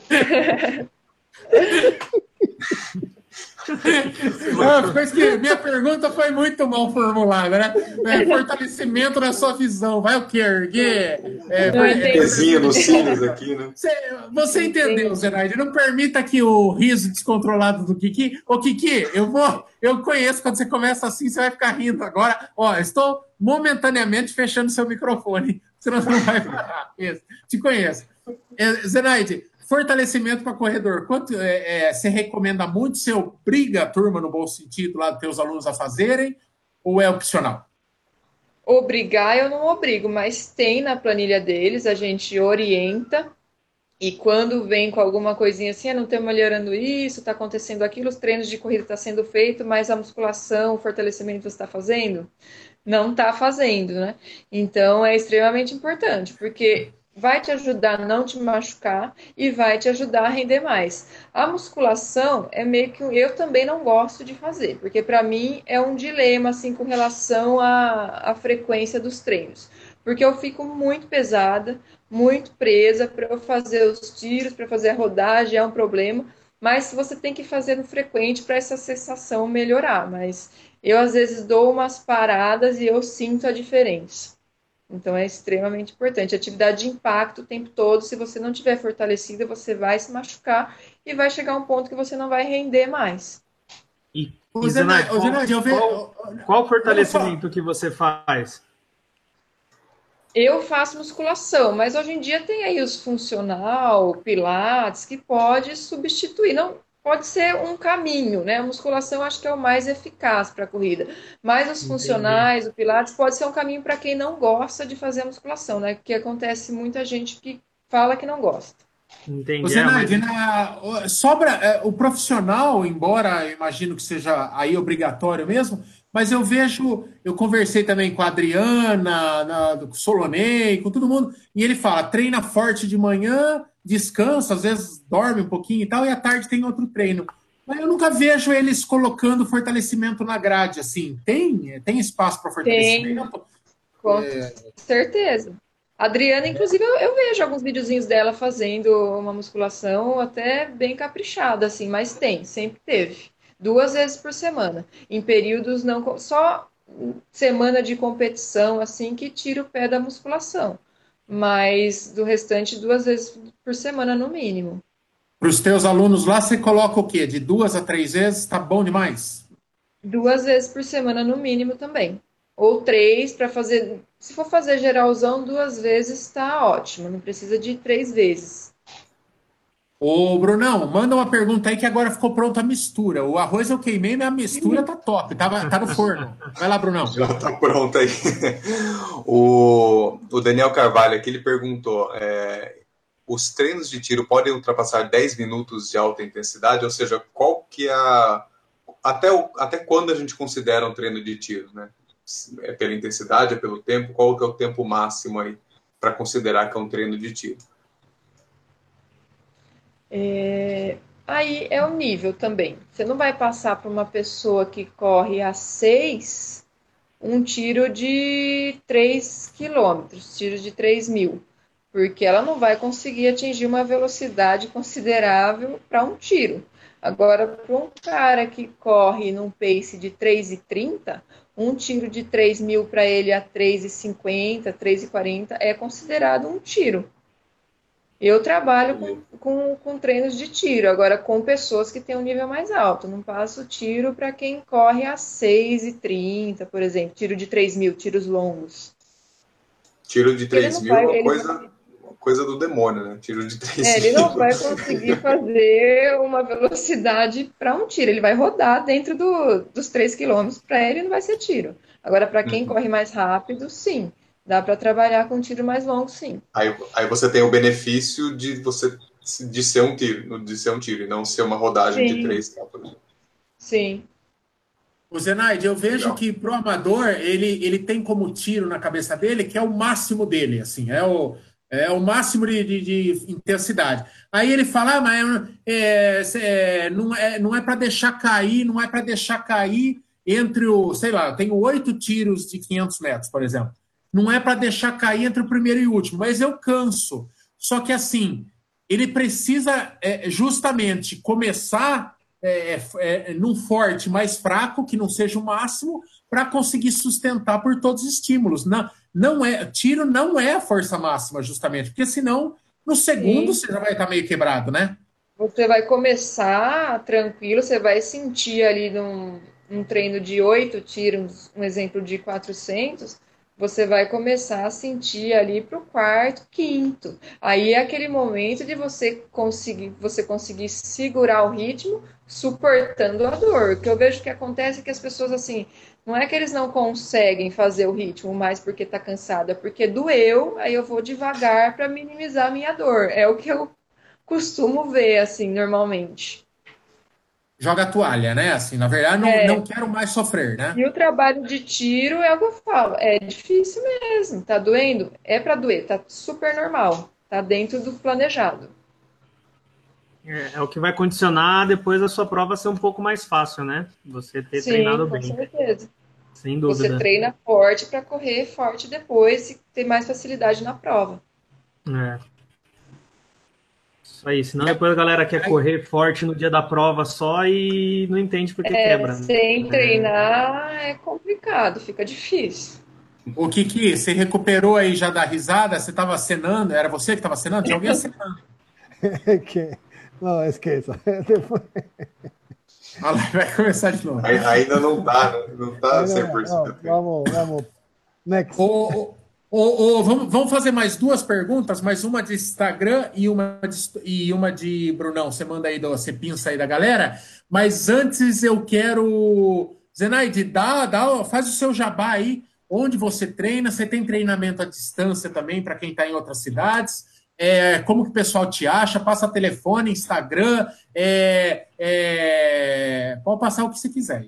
Ah, minha pergunta foi muito mal formulada, né? É, fortalecimento na sua visão. Vai o quê? Erguer? É, pezinho nos cílios aqui, né? Você, você entendeu, Zenaide? Não permita que o riso descontrolado do Kiki. Ô, Kiki, eu vou. Eu conheço quando você começa assim, você vai ficar rindo. Agora, ó, estou momentaneamente fechando seu microfone. Senão você não vai parar. Te conheço. É, Zenaide. Fortalecimento para corredor. Quanto é, é, você recomenda muito? Você obriga a turma, no bom sentido, lá dos teus alunos a fazerem? Ou é opcional? Obrigar eu não obrigo, mas tem na planilha deles, a gente orienta. E quando vem com alguma coisinha assim, não estamos melhorando isso, está acontecendo aquilo, os treinos de corrida estão sendo feitos, mas a musculação, o fortalecimento você está fazendo? Não está fazendo, né? Então é extremamente importante, porque vai te ajudar a não te machucar e vai te ajudar a render mais. A musculação é meio que eu também não gosto de fazer, porque para mim é um dilema assim com relação à, à frequência dos treinos, porque eu fico muito pesada, muito presa para eu fazer os tiros, para fazer a rodagem, é um problema, mas você tem que fazer no frequente para essa sensação melhorar, mas eu às vezes dou umas paradas e eu sinto a diferença. Então é extremamente importante. Atividade de impacto o tempo todo. Se você não tiver fortalecida, você vai se machucar e vai chegar a um ponto que você não vai render mais. E, e Zenaide, qual, qual, qual fortalecimento que você faz? Eu faço musculação, mas hoje em dia tem aí os funcional, pilates, que pode substituir. Não, pode ser um caminho, né? A musculação acho que é o mais eficaz para a corrida. Mas os funcionais, o pilates, pode ser um caminho para quem não gosta de fazer a musculação, né? Porque acontece muita gente que fala que não gosta. Entendi. Zenaide, na, sobra é, o profissional, embora eu imagino que seja aí obrigatório mesmo, mas eu vejo, eu conversei também com a Adriana, na, com o Solonei, com todo mundo, e ele fala, treina forte de manhã, descansa, às vezes dorme um pouquinho e tal, e à tarde tem outro treino. Mas eu nunca vejo eles colocando fortalecimento na grade, assim. Tem, tem espaço para fortalecimento? Tem, com É... certeza. A Adriana, inclusive, eu, eu vejo alguns videozinhos dela fazendo uma musculação até bem caprichada, assim, mas tem, sempre teve. Duas vezes por semana. Em períodos não... Só semana de competição, assim, que tira o pé da musculação. Mas do restante, duas vezes por semana, no mínimo. Para os teus alunos lá, você coloca o quê? De duas a três vezes? Tá bom demais? Duas vezes por semana, no mínimo, também. Ou três, para fazer... Se for fazer geralzão, duas vezes está ótimo. Não precisa de três vezes. Ô, Brunão, manda uma pergunta aí que agora ficou pronta a mistura. O arroz eu queimei, mas a mistura tá top, tá, tá no forno. Vai lá, Brunão. Já tá pronta aí. O, o Daniel Carvalho aqui, ele perguntou, é, os treinos de tiro podem ultrapassar dez minutos de alta intensidade? Ou seja, qual que é a... Até, o, até quando a gente considera um treino de tiro, né? É pela intensidade, é pelo tempo? Qual que é o tempo máximo aí para considerar que é um treino de tiro? É... Aí é o nível também. Você não vai passar para uma pessoa que corre a seis um tiro de três quilômetros, tiro de três mil, porque ela não vai conseguir atingir uma velocidade considerável para um tiro. Agora, para um cara que corre num pace de três e trinta, um tiro de três mil para ele a três e cinquenta, três e quarenta é considerado um tiro. Eu trabalho com, com, com treinos de tiro, agora com pessoas que têm um nível mais alto. Não passo tiro para quem corre a seis e trinta, por exemplo. Tiro de três mil, tiros longos. Tiro de três mil é uma coisa, uma coisa do demônio, né? Tiro de três mil. É, ele não vai conseguir fazer uma velocidade para um tiro. Ele vai rodar dentro do, dos três quilômetros. Para ele não vai ser tiro. Agora, para quem uhum. corre mais rápido, sim. Dá para trabalhar com tiro mais longo, sim. Aí, aí você tem o benefício de você de ser um tiro, de ser um tiro, e não ser uma rodagem sim. de três capas. Sim. O Zenaide, eu vejo Legal. que pro amador, ele, ele tem como tiro na cabeça dele, que é o máximo dele, assim, é o, é o máximo de, de, de intensidade. Aí ele fala, ah, mas é, é, não é, não é para deixar cair, não é para deixar cair entre o, sei lá, eu tenho oito tiros de quinhentos metros, por exemplo. Não é para deixar cair entre o primeiro e o último, mas eu canso. Só que, assim, ele precisa é, justamente começar é, é, num forte mais fraco, que não seja o máximo, para conseguir sustentar por todos os estímulos. Não, não é, tiro não é a força máxima, justamente, porque senão, no segundo, Sim. você já vai estar meio quebrado, né? Você vai começar tranquilo, você vai sentir ali num, num treino de oito tiros, um exemplo de quatrocentos, você vai começar a sentir ali para o quarto, quinto. Aí é aquele momento de você conseguir, você conseguir segurar o ritmo, suportando a dor. O que eu vejo que acontece é que as pessoas, assim, não é que eles não conseguem fazer o ritmo mais porque está cansada, é porque doeu, aí eu vou devagar para minimizar a minha dor. É o que eu costumo ver, assim, normalmente. Joga a toalha, né? Assim, na verdade, não, é. não quero mais sofrer, né? E o trabalho de tiro é o que eu falo, é difícil mesmo. Tá doendo? É para doer, tá super normal. Tá dentro do planejado. É, é o que vai condicionar depois a sua prova ser um pouco mais fácil, né? Você ter Sim, treinado com bem. Com certeza. Sem dúvida. Você treina forte para correr forte depois e ter mais facilidade na prova. É. Isso aí, senão depois a galera quer correr forte no dia da prova só e não entende porque é, quebra. Sem treinar é complicado, fica difícil. O Kiki, você recuperou aí já da risada? Você estava acenando? Era você que estava acenando? Tinha alguém acenando? que... Não, esqueça. Vai começar de novo. Ainda não está, não está cem por cento. Não, vamos, vamos. Next. O, o, o, vamos, vamos fazer mais duas perguntas, mais uma de Instagram e uma de, e uma de Brunão. Você manda aí, você pinça aí da galera. Mas antes eu quero... Zenaide, dá, dá, faz o seu jabá aí. Onde você treina? Você tem treinamento à distância também para quem está em outras cidades? É, como que o pessoal te acha? Passa telefone, Instagram, é, é, pode passar o que você quiser.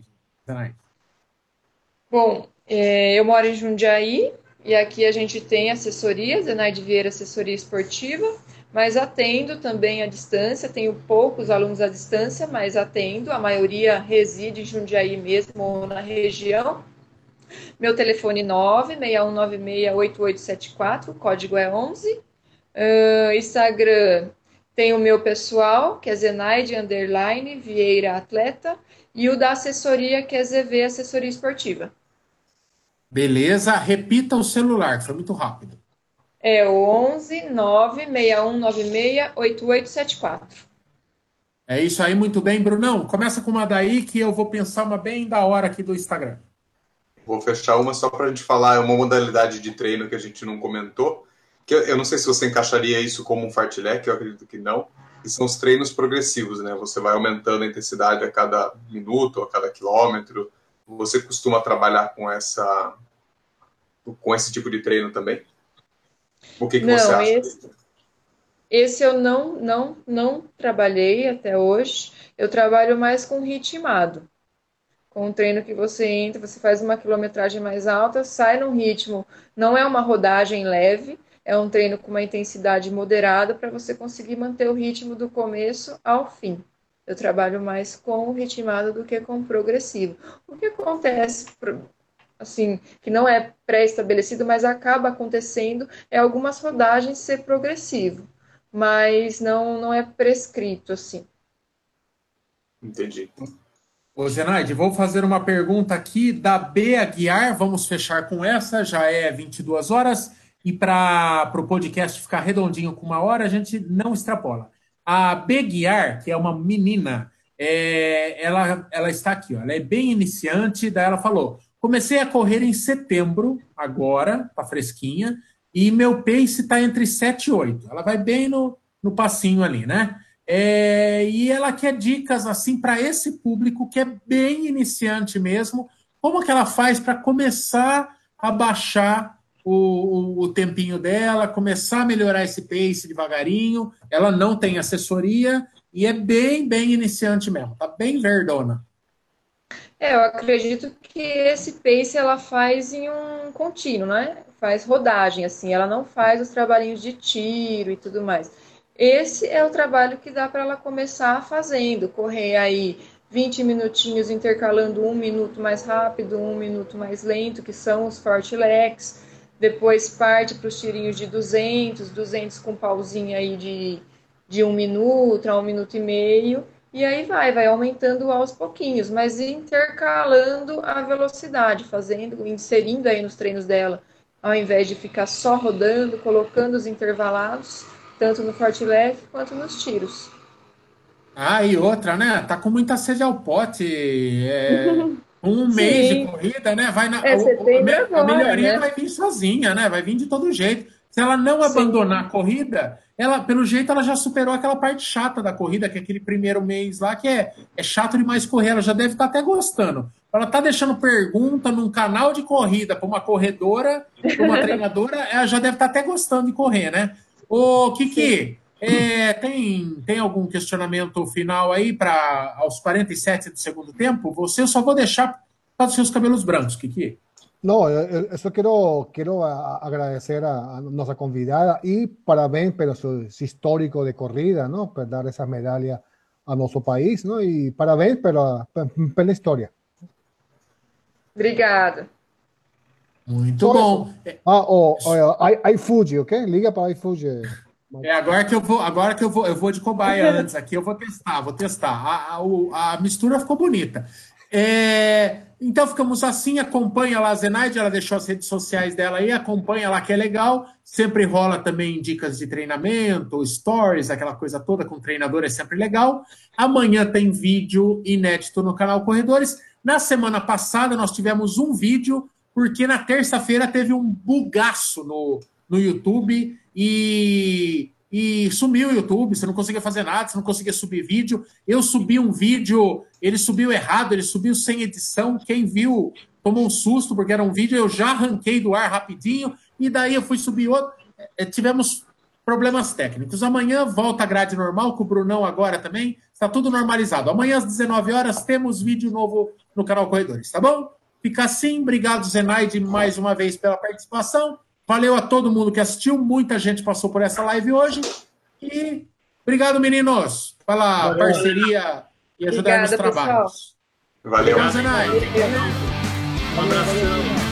Bom, é, eu moro em Jundiaí e aqui a gente tem assessoria, Zenaide Vieira Assessoria Esportiva. mas atendo também à distância, tenho poucos alunos à distância, mas atendo, a maioria reside em Jundiaí mesmo ou na região. Meu telefone nove seis um nove seis oito oito sete quatro, código é onze. Uh, Instagram tem o meu pessoal, que é Zenaide Underline Vieira Atleta, e o da assessoria, que é Z V Assessoria Esportiva. Beleza, repita o celular, que foi muito rápido. É o onze nove seis um nove seis oito oito sete quatro. É isso aí, muito bem, Brunão. Começa com uma daí que eu vou pensar uma bem da hora aqui do Instagram. Vou fechar uma só para a gente falar, é uma modalidade de treino que a gente não comentou, que eu, eu não sei se você encaixaria isso como um fartlek, eu acredito que não, que são os treinos progressivos, né? Você vai aumentando a intensidade a cada minuto, a cada quilômetro. Você costuma trabalhar com essa, com esse tipo de treino também? O que, que não, você acha? Esse, esse eu não, não, não trabalhei até hoje. Eu trabalho mais com ritmado. Com um treino que você entra, você faz uma quilometragem mais alta, sai num ritmo, não é uma rodagem leve, é um treino com uma intensidade moderada para você conseguir manter o ritmo do começo ao fim. Eu trabalho mais com o ritmado do que com o progressivo. O que acontece, assim, que não é pré-estabelecido, mas acaba acontecendo, é algumas rodagens ser progressivo, mas não, não é prescrito, assim. Entendi. Ô, Zenaide, vou fazer uma pergunta aqui da B Aguiar, vamos fechar com essa, já é vinte e duas horas, e para o podcast ficar redondinho com uma hora, a gente não extrapola. A B Aguiar, que é uma menina, é, ela, ela está aqui, ó, ela é bem iniciante, daí ela falou, comecei a correr em setembro, agora, tá fresquinha, e meu pace está entre sete e oito, ela vai bem no, no passinho ali, né? É, e ela quer dicas assim para esse público que é bem iniciante mesmo, como que ela faz para começar a baixar o, o, o tempinho dela, começar a melhorar esse pace devagarinho. Ela não tem assessoria e é bem, bem iniciante mesmo, tá bem verdona. É, eu acredito que esse pace ela faz em um contínuo, né? Faz rodagem, assim, ela não faz os trabalhinhos de tiro e tudo mais. Esse é o trabalho que dá para ela começar fazendo, correr aí vinte minutinhos intercalando um minuto mais rápido, um minuto mais lento, que são os fartleks. Depois parte para os tirinhos de duzentos, duzentos com pauzinho aí de, de um minuto a um minuto e meio. E aí vai, vai aumentando aos pouquinhos, mas intercalando a velocidade, fazendo, inserindo aí nos treinos dela, ao invés de ficar só rodando, colocando os intervalados, tanto no fartlek quanto nos tiros. Ah, e outra, né? Tá com muita sede ao pote. É, um mês de corrida, né? Vai na, é setembro a, a, a melhoria agora, né? vai vir sozinha, né? Vai vir de todo jeito. Se ela não Sim. abandonar a corrida, ela, pelo jeito, ela já superou aquela parte chata da corrida, que é aquele primeiro mês lá, que é, é chato demais correr. Ela já deve estar até gostando. Ela tá deixando pergunta num canal de corrida para uma corredora, para uma treinadora, ela já deve estar até gostando de correr, né? Ô, Kiki, é, tem, tem algum questionamento final aí para aos quarenta e sete do segundo tempo? Você eu só vou deixar por causa dos seus cabelos brancos, Kiki. No, yo, yo quiero, quiero agradecer a, a nuestra convidada y parabéns pelo su, su histórico de corrida, ¿no? Por dar esas medallas a nuestro país, ¿no? Y parabéns pela, pela história. Obrigada. Muito Só bom. Isso. Ah, oh, oh, iFood, ok? Liga para iFood. É, agora que eu vou, agora que eu vou, eu vou de cobaia antes aqui, eu vou testar, vou testar. A, a, o, a mistura ficou bonita. É, então ficamos assim, acompanha lá a Zenaide, ela deixou as redes sociais dela aí, acompanha lá que é legal, sempre rola também dicas de treinamento, stories, aquela coisa toda com treinador é sempre legal. Amanhã tem vídeo inédito no canal Corredores. Na semana passada nós tivemos um vídeo, porque na terça-feira teve um bugaço no, no YouTube e... E sumiu o YouTube, você não conseguia fazer nada, você não conseguia subir vídeo. Eu subi um vídeo, ele subiu errado, ele subiu sem edição. Quem viu tomou um susto, porque era um vídeo, eu já arranquei do ar rapidinho, e daí eu fui subir outro. É, tivemos problemas técnicos. Amanhã volta a grade normal, com o Brunão agora também. Está tudo normalizado. Amanhã às dezenove horas temos vídeo novo no canal Corredores, tá bom? Fica assim, obrigado Zenaide mais uma vez pela participação. Valeu a todo mundo que assistiu, muita gente passou por essa live hoje. E obrigado, meninos, pela Valeu. parceria e ajudar Obrigada, nos trabalhos. Pessoal. Valeu. Obrigado, Zenai. Um abração.